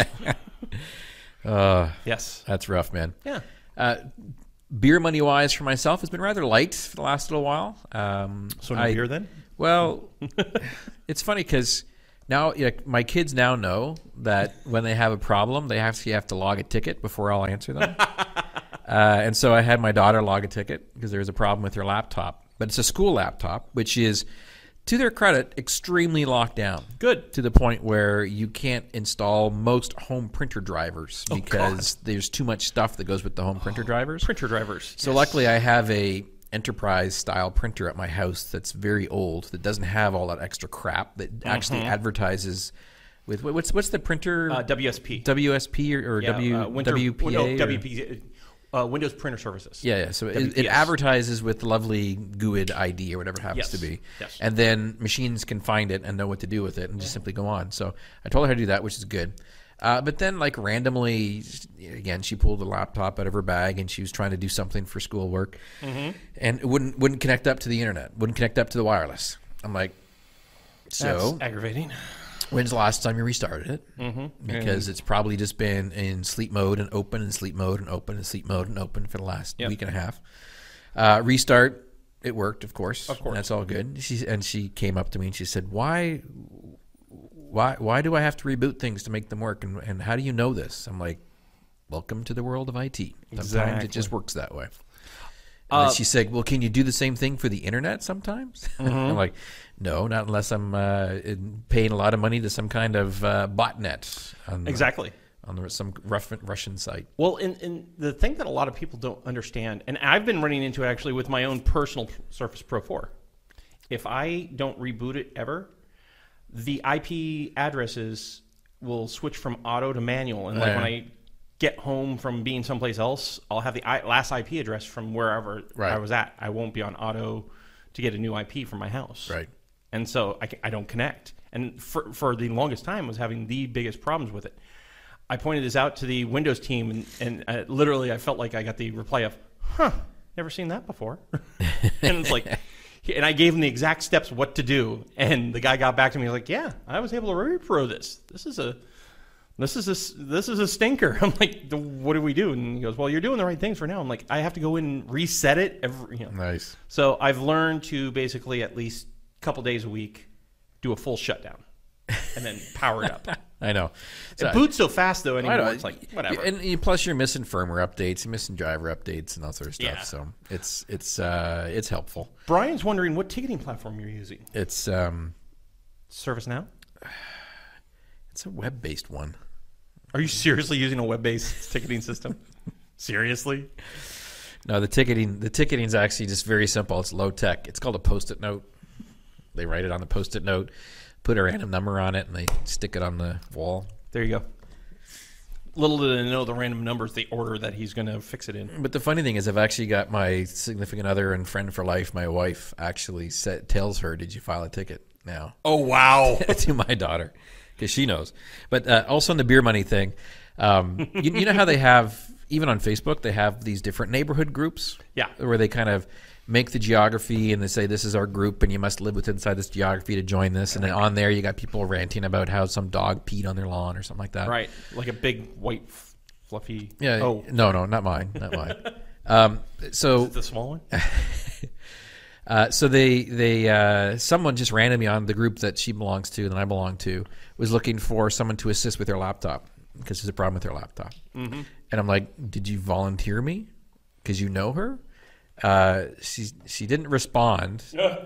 Yes. That's rough, man. Yeah. Beer money wise for myself has been rather light for the last little while. So no beer then? Well, it's funny because now my kids now know that when they have a problem, they actually have to log a ticket before I'll answer them. And so I had my daughter log a ticket because there was a problem with her laptop. But it's a school laptop, which is, to their credit, extremely locked down. Good. To the point where you can't install most home printer drivers because there's too much stuff that goes with the home printer drivers. Printer drivers. So luckily I have a enterprise-style printer at my house that's very old, that doesn't have all that extra crap, that actually advertises with, what's the printer? WSP. WSP or WPA? No, WP. Windows Printer Services. Yeah. So it advertises with lovely GUID ID or whatever it happens to be. Yes. And then machines can find it and know what to do with it and just simply go on. So I told her how to do that, which is good. But then randomly, again, she pulled a laptop out of her bag and she was trying to do something for schoolwork. And it wouldn't connect up to the internet, wouldn't connect up to the wireless. I'm like, so that's aggravating. When's the last time you restarted it? Because it's probably just been in sleep mode and open and sleep mode and open and sleep mode and open for the last week and a half. Restart, it worked, of course. Of course. That's all good. She came up to me and she said, why do I have to reboot things to make them work? And how do you know this? I'm like, welcome to the world of IT. Sometimes it just works that way. And then she said, well, can you do the same thing for the internet sometimes? I'm like, no, not unless I'm paying a lot of money to some kind of botnet. On some Russian site. Well, and the thing that a lot of people don't understand, and I've been running into it actually with my own personal Surface Pro 4. If I don't reboot it ever, the IP addresses will switch from auto to manual. And when I get home from being someplace else, I'll have the last IP address from wherever I was at. I won't be on auto to get a new IP from my house. Right. And so I don't connect. And for the longest time, I was having the biggest problems with it. I pointed this out to the Windows team, and literally I felt like I got the reply of, never seen that before. And it's like, and I gave him the exact steps what to do. And the guy got back to me, like, yeah, I was able to repro this. This is a stinker. I'm like, what do we do? And he goes, well, you're doing the right things for now. I'm like, I have to go in and reset it every. Nice. So I've learned to basically at least a couple days a week do a full shutdown and then power it up. I know. It boots so fast though anymore. It's like whatever. And plus, you're missing firmware updates, you're missing driver updates, and all sort of stuff. Yeah. So it's helpful. Brian's wondering what ticketing platform you're using. It's ServiceNow. It's a web-based one. Are you seriously using a web-based ticketing system? Seriously? No, the ticketing's actually just very simple. It's low tech. It's called a Post-it note. They write it on the Post-it note, put a random number on it, and they stick it on the wall. There you go. Little did I know the random number is the order that he's going to fix it in. But the funny thing is, I've actually got my significant other and friend for life, my wife, actually tells her, "Did you file a ticket?" Now. Oh wow! To my daughter, because she knows. But also on the beer money thing, you know how they have, even on Facebook, they have these different neighborhood groups. Yeah. Where they kind of make the geography and they say, this is our group and you must live inside this geography to join this. And then on there you got people ranting about how some dog peed on their lawn or something like that. Right. Like a big white fluffy. Yeah. Oh. No, not mine. Not mine. So is it the small one? So they someone just randomly on the group that she belongs to and I belong to was looking for someone to assist with their laptop because there's a problem with their laptop. Mm-hmm. And I'm like, did you volunteer me? Because you know her? She didn't respond.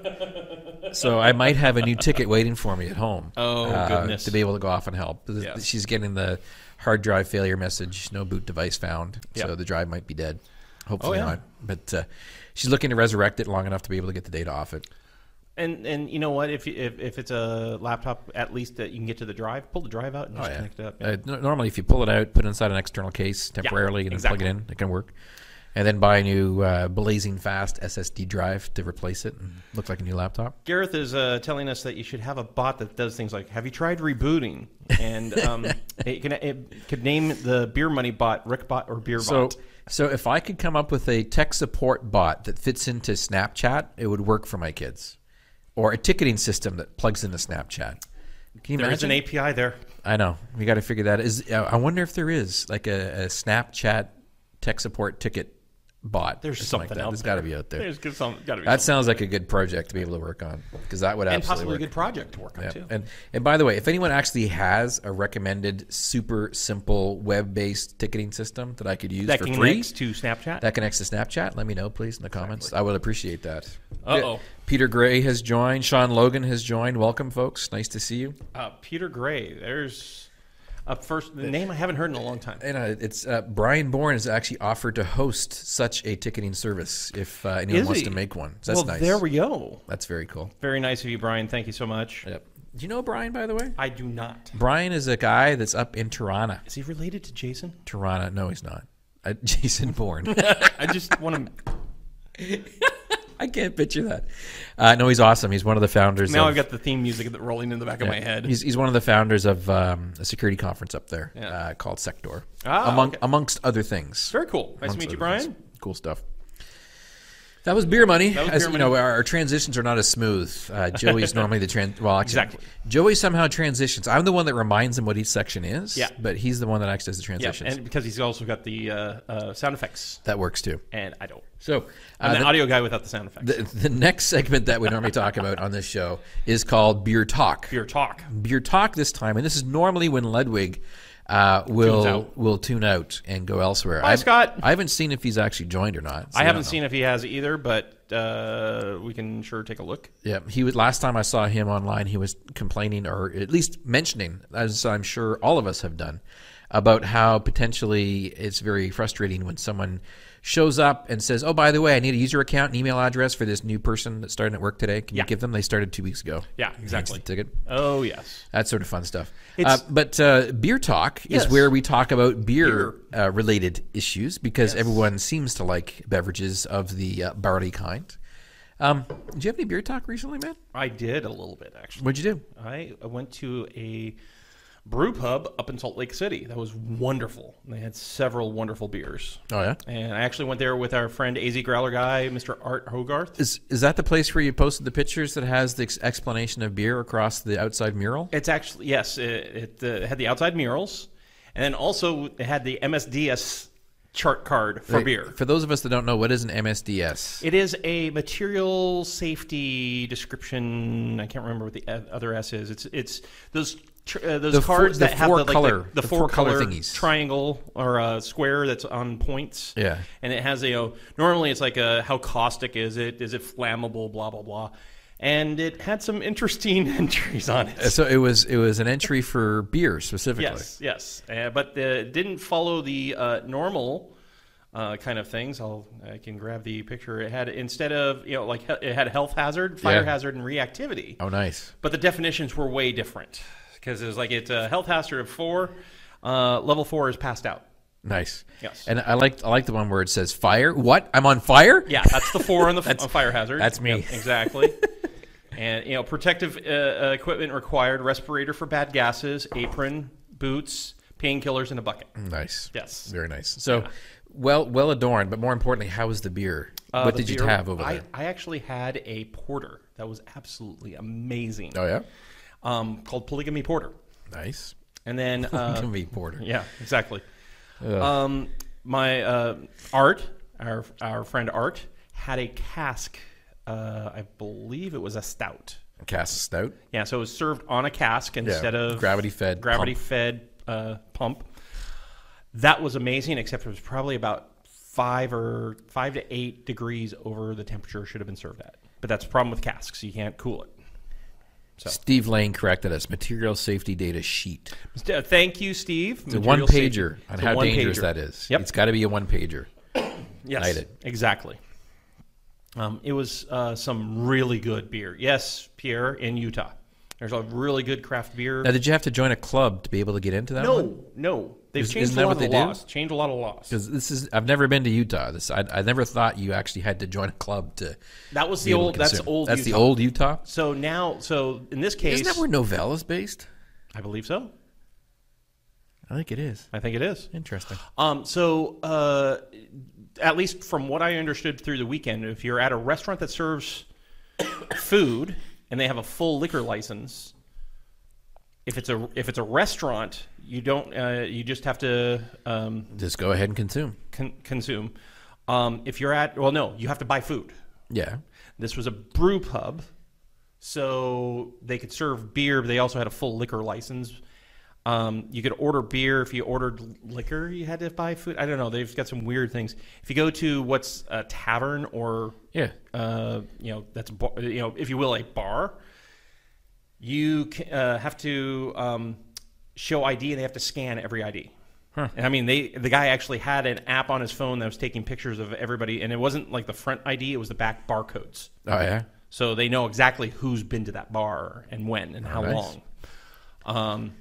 So I might have a new ticket waiting for me at home. Oh, goodness. To be able to go off and help. Yes. She's getting the hard drive failure message, no boot device found. Yep. So the drive might be dead. Hopefully not. But she's looking to resurrect it long enough to be able to get the data off it. And you know what? If it's a laptop, at least that you can get to the drive, pull the drive out and just connect it up. Yeah. Normally, if you pull it out, put it inside an external case temporarily, and then plug it in, it can work. And then buy a new blazing fast SSD drive to replace it and look like a new laptop. Gareth is telling us that you should have a bot that does things like, have you tried rebooting? And it could name the Beer Money bot Rickbot or Beerbot. So if I could come up with a tech support bot that fits into Snapchat, it would work for my kids. Or a ticketing system that plugs into Snapchat. Can you imagine? There's an API there. I know. We got to figure that out. I wonder if there is like a Snapchat tech support ticket bot. There's something like that. out There's there. got to be out there. There's gotta be that sounds like a good project to be able to work on because that would and absolutely possibly work. a good project to work on too. And by the way, if anyone actually has a recommended super simple web-based ticketing system that I could use that for free connects to Snapchat, that connects to Snapchat, let me know please in the comments. I would appreciate that. Uh-oh. Peter Gray has joined. Sean Logan has joined. Welcome, folks. Nice to see you. Peter Gray. There's the name I haven't heard in a long time. And it's Brian Bourne has actually offered to host such a ticketing service if anyone wants to make one. So that's nice. There we go. That's very cool. Very nice of you, Brian. Thank you so much. Yep. Do you know Brian, by the way? I do not. Brian is a guy that's up in Tirana. Is he related to Jason? Tirana? No, he's not. Jason Bourne. I just want to... I can't picture that. No, he's awesome. He's one of the founders. Now I've got the theme music rolling in the back of my head. He's one of the founders of a security conference up there called Sector, amongst other things. Very cool. Nice to meet you, Brian. Things. Cool stuff. That was Beer Money. Beer Money. Know, our transitions are not as smooth. Joey's normally exactly. Joey somehow transitions. I'm the one that reminds him what each section is. Yeah. But he's the one that actually does the transitions. Yeah, and because he's also got the sound effects. That works too. And I don't. So I'm the audio guy without the sound effects. The next segment that we normally talk about on this show is called Beer Talk. Beer Talk. Beer Talk this time, and this is normally when Ludwig will tune out and go elsewhere. Hi, Scott. I haven't seen if he's actually joined or not. So I haven't seen if he has either, but we can sure take a look. Yeah, he was. Last time I saw him online, he was complaining or at least mentioning, as I'm sure all of us have done, about how potentially it's very frustrating when someone shows up and says, oh, by the way, I need a user account and email address for this new person that's starting at work today. Can you give them? They started 2 weeks ago. Yeah, exactly. Ticket. Oh, yes. That sort of fun stuff. But Beer Talk is where we talk about beer-related issues because everyone seems to like beverages of the barley kind. Did you have any Beer Talk recently, man? I did a little bit, actually. What'd you do? I went to a brew pub up in Salt Lake City. That was wonderful. They had several wonderful beers. Oh, yeah? And I actually went there with our friend AZ Growler guy, Mr. Art Hogarth. Is that the place where you posted the pictures that has the explanation of beer across the outside mural? It's actually, yes, it had the outside murals. And then also it had the MSDS chart card for beer. For those of us that don't know, what is an MSDS? It is a material safety description. I can't remember what the other S is. It's those cards that have the four color thingies, triangle or square that's on points. Yeah, and it has normally it's like how caustic is it? Is it flammable? Blah blah blah. And it had some interesting entries on it. So it was an entry for beer specifically. Yes. But it didn't follow the normal kind of things. I can grab the picture. It had, instead of it had health hazard, fire hazard, and reactivity. Oh, nice. But the definitions were way different because it was like it's a health hazard of 4. Level 4 is passed out. Nice. Yes. And I like the one where it says fire. What? I'm on fire? Yeah, that's the 4 on the fire hazard. That's me. Yep, exactly. And protective equipment required: respirator for bad gases, apron, boots, painkillers, and a bucket. Nice. Yes. Very nice. So, well adorned, but more importantly, how was the beer? What did you have over there? I actually had a porter that was absolutely amazing. Oh yeah. Called Polygamy Porter. Nice. And then Polygamy Porter. Yeah, exactly. My Art, our friend Art, had a cask. I believe it was a stout. A cask stout? Yeah, so it was served on a cask instead of gravity-fed pump. That was amazing, except it was probably about 5 to 8 degrees over the temperature it should have been served at. But that's the problem with casks. You can't cool it. So. Steve Lane corrected us. Material safety data sheet. Thank you, Steve. It's a one-pager on how dangerous that is. Yep. It's got to be a one-pager. Yes, exactly. It was some really good beer. Yes, Pierre, in Utah. There's a really good craft beer. Now, did you have to join a club to be able to get into that one? No. They've changed a lot of the laws. Changed a lot of laws. Because I've never been to Utah. I never thought you actually had to join a club to. That was the old. That's old. That's Utah. the old Utah. So in this case, isn't that where Novell is based? I believe so. I think it is. I think it is. Interesting. At least from what I understood through the weekend, if you're at a restaurant that serves food and they have a full liquor license, if it's a restaurant, you don't. You just have to just go ahead and consume. Consume. If you're you have to buy food. Yeah. This was a brew pub, so they could serve beer, but they also had a full liquor license. You could order beer. If you ordered liquor, you had to buy food. I don't know. They've got some weird things. If you go to what's a tavern or that's if you will, a bar, you have to show ID, and they have to scan every ID. Huh. And I mean, the guy actually had an app on his phone that was taking pictures of everybody, and it wasn't like the front ID; it was the back barcodes. Oh yeah. So they know exactly who's been to that bar and when and how long.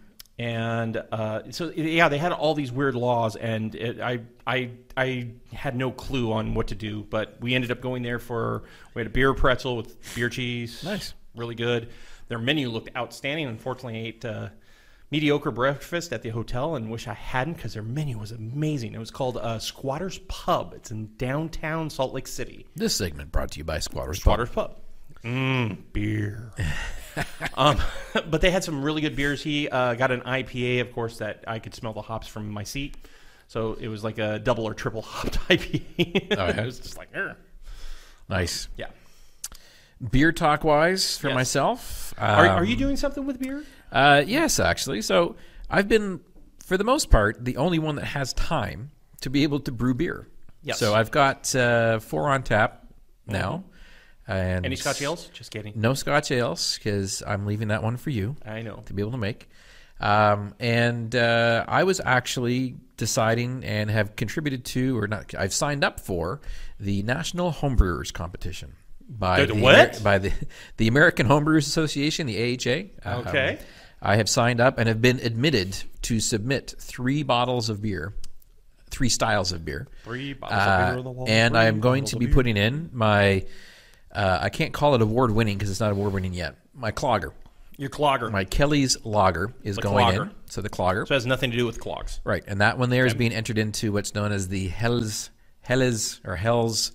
They had all these weird laws, and I had no clue on what to do. But we ended up going there we had a beer pretzel with beer cheese. Nice, really good. Their menu looked outstanding. Unfortunately, I ate mediocre breakfast at the hotel, and wish I hadn't because their menu was amazing. It was called Squatters Pub. It's in downtown Salt Lake City. This segment brought to you by Squatters Pub. Beer. But they had some really good beers. He got an IPA, of course, that I could smell the hops from my seat. So it was like a double or triple hopped IPA. Oh, yeah. It was just like, nice. Yeah. Beer talk wise for myself. Are you doing something with beer? Yes, actually. So I've been, for the most part, the only one that has time to be able to brew beer. Yes. So I've got 4 on tap now. And any Scotch ales? Just kidding. No Scotch ales, because I'm leaving that one for you. I know. To be able to make. And I was actually deciding and have contributed to, or not, I've signed up for the National Homebrewers Competition by the American Homebrewers Association, the AHA. Okay. I have signed up and have been admitted to submit 3 bottles of beer, 3 styles of beer. 3 bottles of beer on the wall. And I am going to be putting in my, I can't call it award-winning because it's not award-winning yet, my clogger. Your clogger. My Kelly's Lager is going in. So the clogger. So it has nothing to do with clogs. Right. And that one there is being entered into what's known as the Hell's Bells. Hellas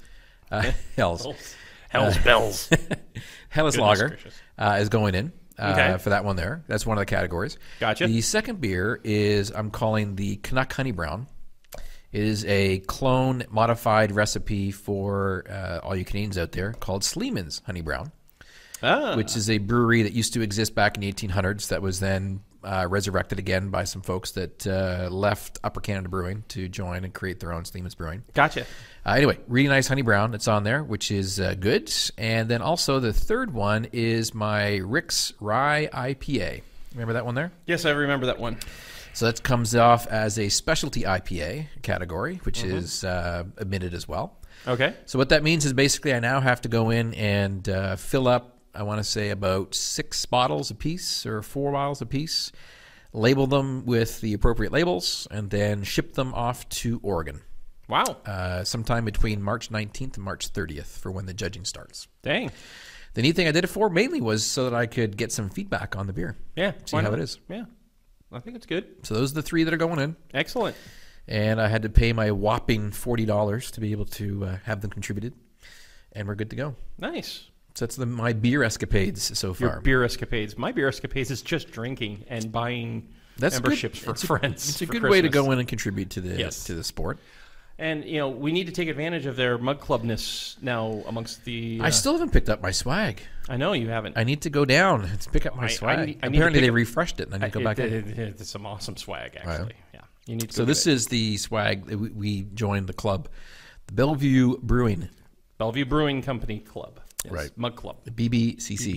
Lager is going in for that one there. That's one of the categories. Gotcha. The second beer is I'm calling the Canuck Honey Brown. It is a clone modified recipe for all you Canadians out there called Sleeman's Honey Brown. Which is a brewery that used to exist back in the 1800s that was then resurrected again by some folks that left Upper Canada Brewing to join and create their own Sleeman's Brewing. Gotcha. Anyway, really nice honey brown that's on there, which is good. And then also the third one is my Rick's Rye IPA. Remember that one there? Yes, I remember that one. So that comes off as a specialty IPA category, which is admitted as well. Okay. So what that means is basically I now have to go in and fill up, I want to say about 6 bottles a piece or 4 bottles a piece, label them with the appropriate labels, and then ship them off to Oregon. Wow. Sometime between March 19th and March 30th for when the judging starts. Dang. The neat thing I did it for mainly was so that I could get some feedback on the beer. Yeah. See how it is. Yeah. I think it's good. So those are the 3 that are going in. Excellent. And I had to pay my whopping $40 to be able to have them contributed. And we're good to go. Nice. So that's my beer escapades so far. Your beer escapades. My beer escapades is just drinking and buying memberships for friends. It's a good Christmas. way to go in and contribute to the sport. And, we need to take advantage of their mug clubness now amongst the... I still haven't picked up my swag. I know you haven't. I need to go down and pick up my swag. Apparently they refreshed it and I need to go back in. It's some awesome swag, actually. Yeah. You need to so this is the swag that we joined the club, the Bellevue Brewing Company Club. Yes, right. Mug Club. The BBCC.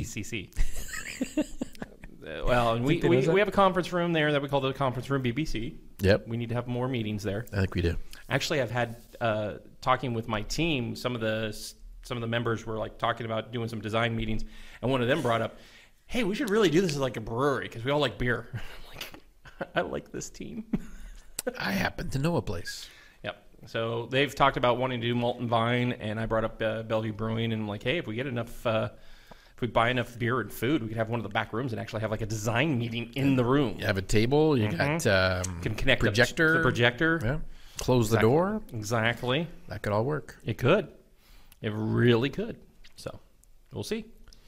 BBCC. Well, and we have a conference room there that we call the conference room BBC. Yep. We need to have more meetings there. I think we do. Actually, I've had talking with my team. Some of the members were like talking about doing some design meetings, and one of them brought up, "Hey, we should really do this as like a brewery because we all like beer." I'm like, I like this team. I happen to know a place. Yep. So they've talked about wanting to do Malt and Vine, and I brought up Bellevue Brewing, and I'm like, hey, if we get enough, if we buy enough beer and food, we could have one of the back rooms and actually have like a design meeting in the room. You have a table. You got can connect projector. The projector. Yeah. Close the door. Exactly. That could all work. It could. It really could. So we'll see.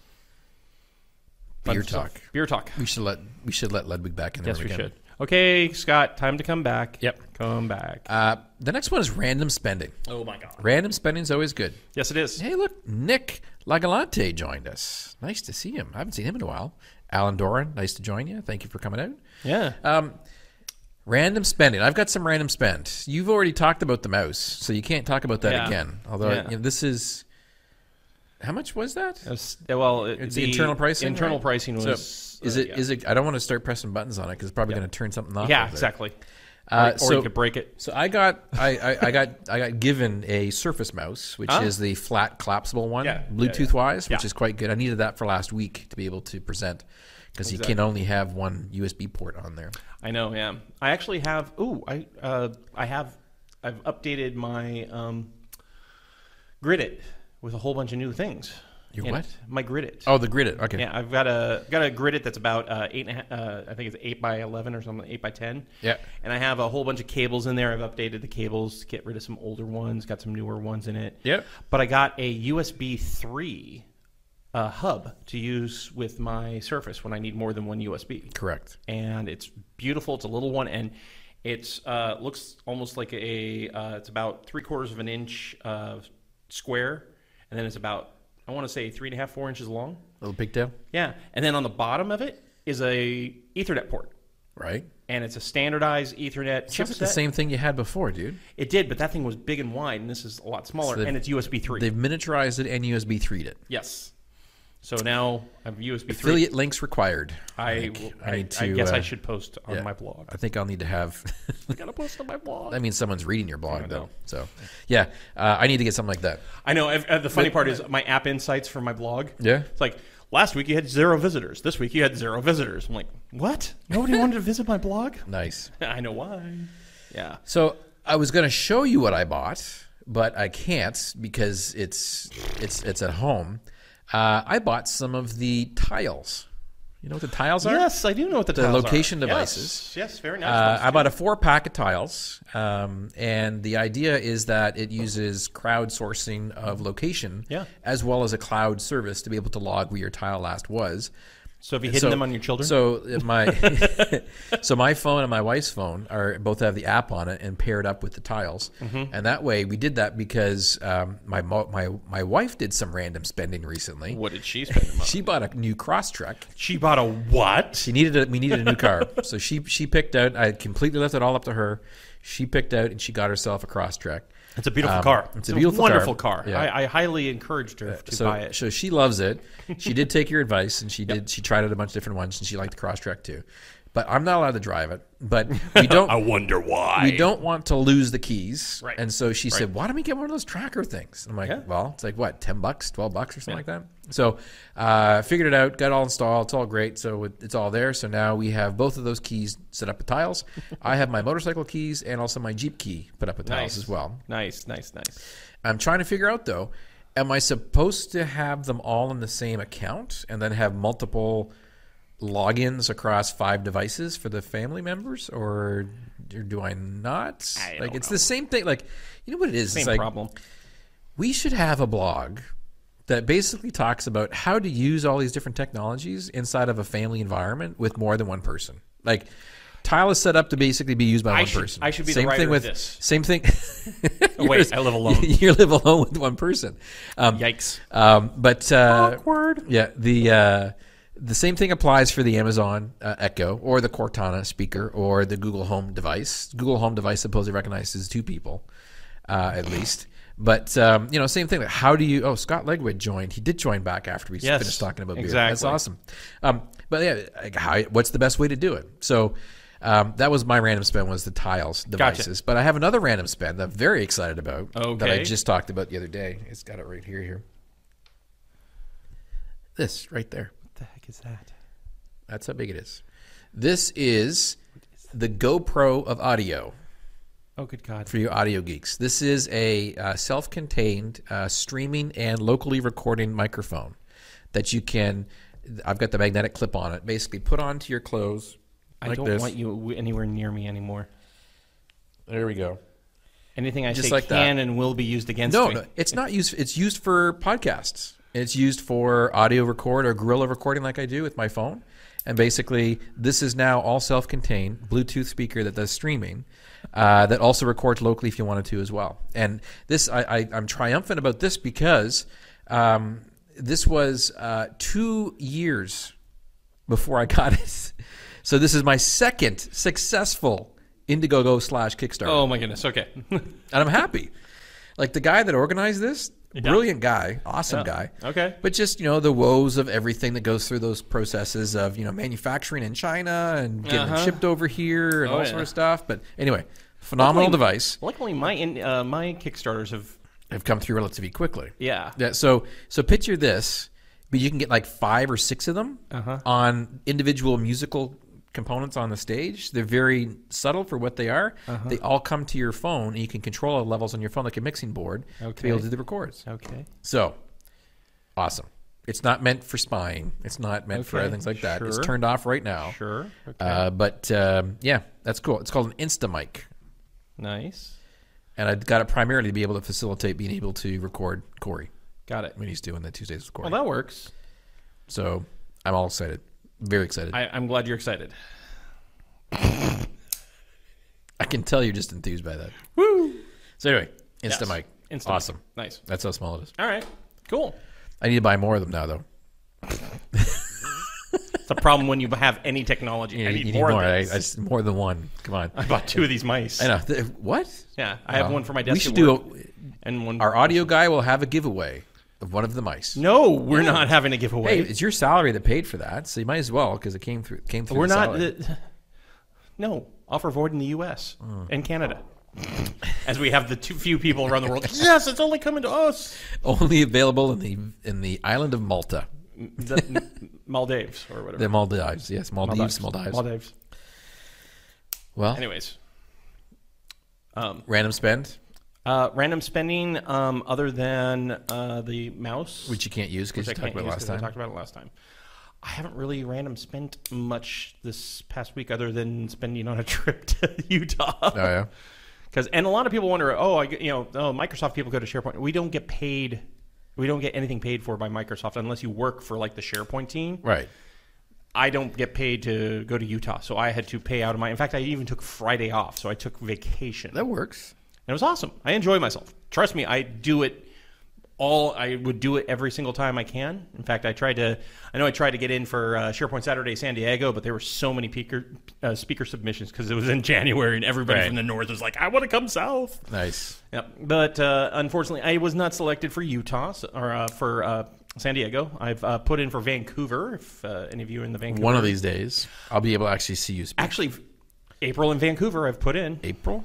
Beer talk. Beer talk. We should let Ludwig back in there. Yes, we should. Okay, Scott, time to come back. Yep. Come back. The next one is random spending. Oh, my God. Random spending is always good. Yes, it is. Hey, look, Nick Lagalante joined us. Nice to see him. I haven't seen him in a while. Alan Doran, nice to join you. Thank you for coming out. Yeah. Random spending. I've got some random spend. You've already talked about the mouse, so you can't talk about that again. Although this is... How much was that? It's the internal pricing. Internal right? pricing was. So is it? I don't want to start pressing buttons on it because it's probably going to turn something off. Yeah, exactly. Or you could break it. So I got given a Surface mouse, which is the flat collapsible one, Bluetooth wise, which is quite good. I needed that for last week to be able to present because you can only have one USB port on there. I know. Yeah, I actually have. I've updated my Grid-It with a whole bunch of new things. Your what? My Grid-It. Oh, the Grid-It. Okay. Yeah, I've got a Grid-It that's about 8.5. I think it's 8x11 or something, 8x10. Yeah. And I have a whole bunch of cables in there. I've updated the cables to get rid of some older ones. Got some newer ones in it. Yep. But I got a USB 3 hub to use with my Surface when I need more than one USB. Correct. And it's beautiful. It's a little one, and it's looks almost like it's about 3/4 of an inch square. And then it's about, I want to say 3.5, 4 inches long. Little pigtail? Yeah. And then on the bottom of it is a Ethernet port. Right. And it's a standardized Ethernet chipset. Sounds like the same thing you had before, dude. It did, but that thing was big and wide, and this is a lot smaller, and it's USB 3. They've miniaturized it and USB 3'd it. Yes. So now I have USB 3. Affiliate links required. I guess I should post on my blog. I think I'll need to have. I gotta post on my blog. That means someone's reading your blog, though. So, yeah, I need to get something like that. I know. The funny part is my app insights for my blog. Yeah. It's like, last week you had 0 visitors. This week you had 0 visitors. I'm like, what? Nobody wanted to visit my blog? Nice. I know why. Yeah. So I was going to show you what I bought, but I can't because it's at home. I bought some of the tiles. You know what the tiles are? Yes, I do know what the tiles location are. devices. Yes, very nice. I bought a 4-pack of tiles, and the idea is that it uses crowdsourcing of location as well as a cloud service to be able to log where your tile last was. So have you hidden them on your children? So my phone and my wife's phone both have the app on it and paired up with the tiles, and that way we did that because my wife did some random spending recently. What did she spend? She bought a new Crosstrek. She bought a what? We needed a new car, so she picked out. I completely left it all up to her. She picked out and she got herself a Crosstrek. It's a beautiful car. It's a beautiful wonderful car. Yeah. I highly encouraged her to buy it. So she loves it. She did take your advice, and she did. She tried out a bunch of different ones, and she liked the Crosstrek too. But I'm not allowed to drive it. But we don't. I wonder why. We don't want to lose the keys. Right. And so she said, "Why don't we get one of those tracker things?" And I'm like, "Well, it's like what, $10, $12 or something like that." So figured it out, got it all installed. It's all great. So it's all there. So now we have both of those keys set up with tiles. I have my motorcycle keys and also my Jeep key put up with tiles as well. Nice. I'm trying to figure out, though, am I supposed to have them all in the same account and then have multiple logins across 5 devices for the family members, or do I not? It's the same thing. Like, you know what it is? Same it's like, problem. We should have a blog that basically talks about how to use all these different technologies inside of a family environment with more than one person. Like, tile is set up to basically be used by one person. I should be same the writer thing with of this. Same thing. Wait, I live alone. You live alone with one person. Yikes. But awkward. Yeah, the same thing applies for the Amazon Echo or the Cortana speaker or the Google Home device. Google Home device supposedly recognizes 2 people, at least. But, same thing. How do you... Oh, Scott Legwood joined. He did join back after we finished talking about beer. Exactly. That's awesome. But yeah, what's the best way to do it? So that was my random spend, was the tiles devices. Gotcha. But I have another random spend that I'm very excited about that I Okay. just talked about the other day. It's got it right here. This right there. What the heck is that? That's how big it is. This is the GoPro of audio. Oh, good God. For you audio geeks. This is a self-contained streaming and locally recording microphone that you can... I've got the magnetic clip on it. Basically put onto your clothes like I don't this. want you anywhere near me anymore. There we go. Anything I Just say like can that. and will be used against me. No, it's not used. It's used for podcasts. It's used for audio record or guerrilla recording like I do with my phone. And basically, this is now all self-contained Bluetooth speaker that does streaming that also records locally if you wanted to as well. And this, I'm triumphant about this because this was 2 years before I got it. So this is my second successful Indiegogo /Kickstarter. Oh, my goodness. Okay. And I'm happy. Like, the guy that organized this, brilliant guy, awesome guy. Okay. But just, the woes of everything that goes through those processes of, manufacturing in China and getting them shipped over here and all sort of stuff. But anyway, phenomenal device. Luckily, my Kickstarters have come through relatively quickly. Yeah. So picture this, but you can get like 5 or 6 of them on individual musical components on the stage. They're very subtle for what they are. They all come to your phone, and you can control the levels on your phone like a mixing board to be able to do the records. Okay. So, awesome. It's not meant for spying. It's not meant for things like that. Sure. It's turned off right now. Sure. Okay. But yeah, that's cool. It's called an Instamic. Nice. And I got it primarily to be able to facilitate being able to record Corey Got it. when he's doing the Tuesdays with Corey. Well, that works. So I'm all excited. Very excited. I'm glad you're excited. I can tell you're just enthused by that. Woo! So anyway, Instamic. Instamic. Awesome. Nice. That's how small it is. All right. Cool. I need to buy more of them now, though. It's a problem when you have any technology. I You need more of these. I just, more than one. Come on. I bought 2 of these mice. I know. What? Yeah, I have one for my desk. We should at do work, and one. our audio guy will have a giveaway of one of the mice. No, we're not having a giveaway. Hey, it's your salary that paid for that, so you might as well because it came through. We're the not. salary. No, offer void in the U.S. and Canada. As we have the too few people around the world. Yes, it's only coming to us. Only available in the island of Malta. The Maldives or whatever. The Maldives, yes, Maldives. Well, anyways, random spend, random spending. Other than the mouse, which you can't use because you talked about it last time. I talked about it last time. I haven't really random spent much this past week, other than spending on a trip to Utah. Oh yeah. And a lot of people wonder, Microsoft people go to SharePoint. We don't get paid. We don't get anything paid for by Microsoft unless you work for like the SharePoint team. Right. I don't get paid to go to Utah, so I had to pay out of my. In fact, I even took Friday off, so I took vacation. That works. And it was awesome. I enjoy myself. Trust me, I do it. I would do it every single time I can. In fact, I tried to get in for SharePoint Saturday San Diego, but there were so many speaker submissions because it was in January, and everybody from the north was like, "I want to come south." Nice. Yep. But unfortunately, I was not selected for Utah or for San Diego. I've put in for Vancouver. If any of you are in the Vancouver, one of these days, I'll be able to actually see you speak. Actually, April in Vancouver, I've put in. April.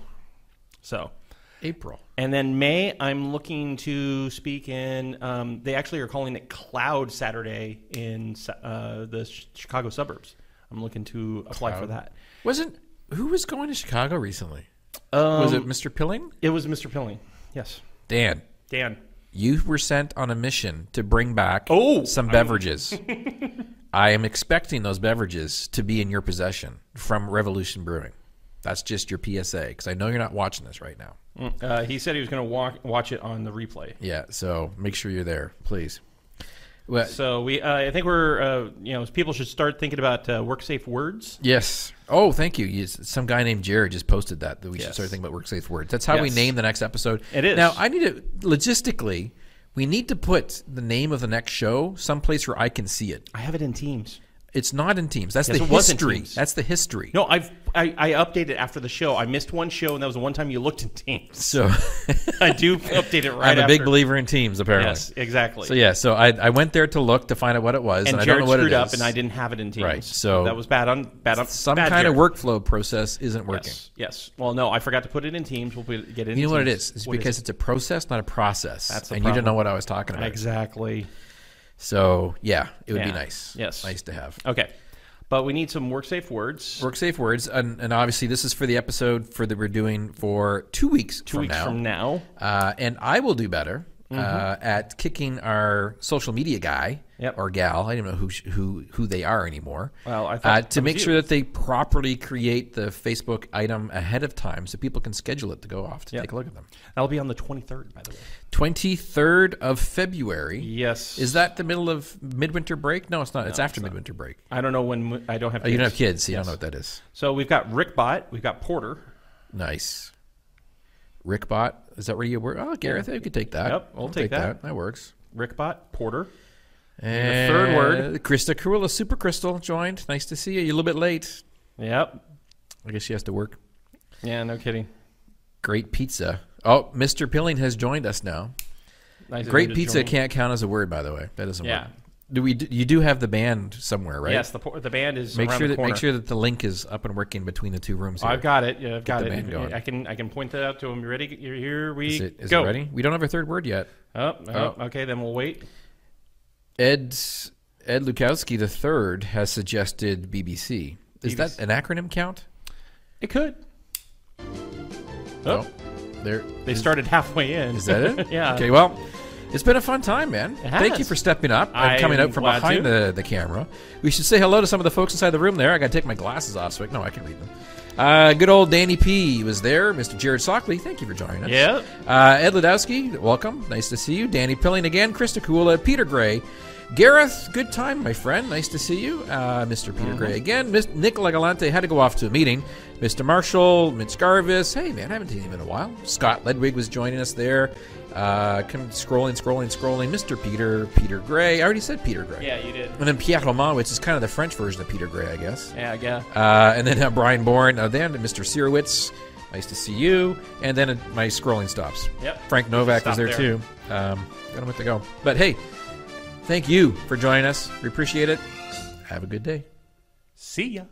And then May, I'm looking to speak in, they actually are calling it Cloud Saturday in the Chicago suburbs. I'm looking to apply for that. Who was going to Chicago recently? Was it Mr. Pilling? It was Mr. Pilling, yes. Dan. You were sent on a mission to bring back some beverages. I am expecting those beverages to be in your possession from Revolution Brewing. That's just your PSA, because I know you're not watching this right now. He said he was going to watch it on the replay. Yeah, so make sure you're there, please. Well, so I think we're, people should start thinking about WorkSafe words. Yes. Oh, thank you. Some guy named Jared just posted that we should start thinking about WorkSafe words. That's how we name the next episode. It is. Now, I need to, logistically, we need to put the name of the next show someplace where I can see it. I have it in Teams. It's not in Teams. That's the history. That's the history. No, I updated after the show. I missed one show, and that was the one time you looked in Teams. So I do update it right after. I'm a big believer in Teams, apparently. Yes, exactly. So I went there to look to find out what it was, and I Jared don't know what it is. screwed up, and I didn't have it in Teams. Right. So that was bad on some kind of workflow process isn't working. Yes. Well, no, I forgot to put it in Teams. We'll get it in You know Teams. what it is? It's because it's a process, not a process. That's the and problem. You didn't know what I was talking about. Exactly. So, yeah, it would be nice. Yes. Nice to have. Okay. But we need some WorkSafe words. WorkSafe words, and obviously this is for the episode that we're doing for 2 weeks from now. And I will do better at kicking our social media guy or gal. I don't know who they are anymore. Well, I thought to make sure that they properly create the Facebook item ahead of time so people can schedule it to go off to take a look at them. That'll be on the 23rd, by the way. 23rd of February. Yes. Is that the middle of midwinter break? No, it's not. It's after midwinter break. I don't know when. I don't have kids. You don't have kids, so you don't know what that is. So we've got Rickbot. We've got Porter. Nice. Rickbot. Is that where you were? Oh, Gareth, you could take that. Yep, I'll take that. That works. Rickbot, Porter. And the third word. Krista Kurula, Super Crystal, joined. Nice to see you. You're a little bit late. Yep. I guess she has to work. Yeah, no kidding. Great pizza. Oh, Mr. Pilling has joined us now. Nice. Great pizza can't count as a word, by the way. That doesn't work. You do have the band somewhere, right? Yes, the band is make around sure the corner. Make sure that the link is up and working between the two rooms here. I've got it. Yeah, I've got the it. band going. I can point that out to him. You ready? Here we Is go. it ready? We don't have a third word yet. Okay, then we'll wait. Ed Lukowski III has suggested BBC. Is that an acronym count? It could. Oh, they started halfway in. Is that it? Yeah. Okay, well, it's been a fun time, man. It has. Thank you for stepping up and coming out from behind the camera. We should say hello to some of the folks inside the room there. I got to take my glasses off so I can read them. Good old Danny P was there. Mr. Jared Sockley, thank you for joining us. Yeah. Ed Ledowski, welcome. Nice to see you. Danny Pilling again. Krista Kula, Peter Gray. Gareth, good time, my friend. Nice to see you. Mr. Peter Gray again. Nicola Galante had to go off to a meeting. Mr. Marshall, Mitch Garvis. Hey, man, haven't seen him in a while. Scott Ledwig was joining us there. Scrolling. Mr. Peter Gray. I already said Peter Gray. Yeah, you did. And then Pierre Roman, which is kind of the French version of Peter Gray, I guess. Yeah. And then Brian Bourne. Then Mr. Sirowitz. Nice to see you. And then my scrolling stops. Yep. Frank Novak Stop was there there. too. Got him with to go. But hey, thank you for joining us. We appreciate it. Have a good day. See ya.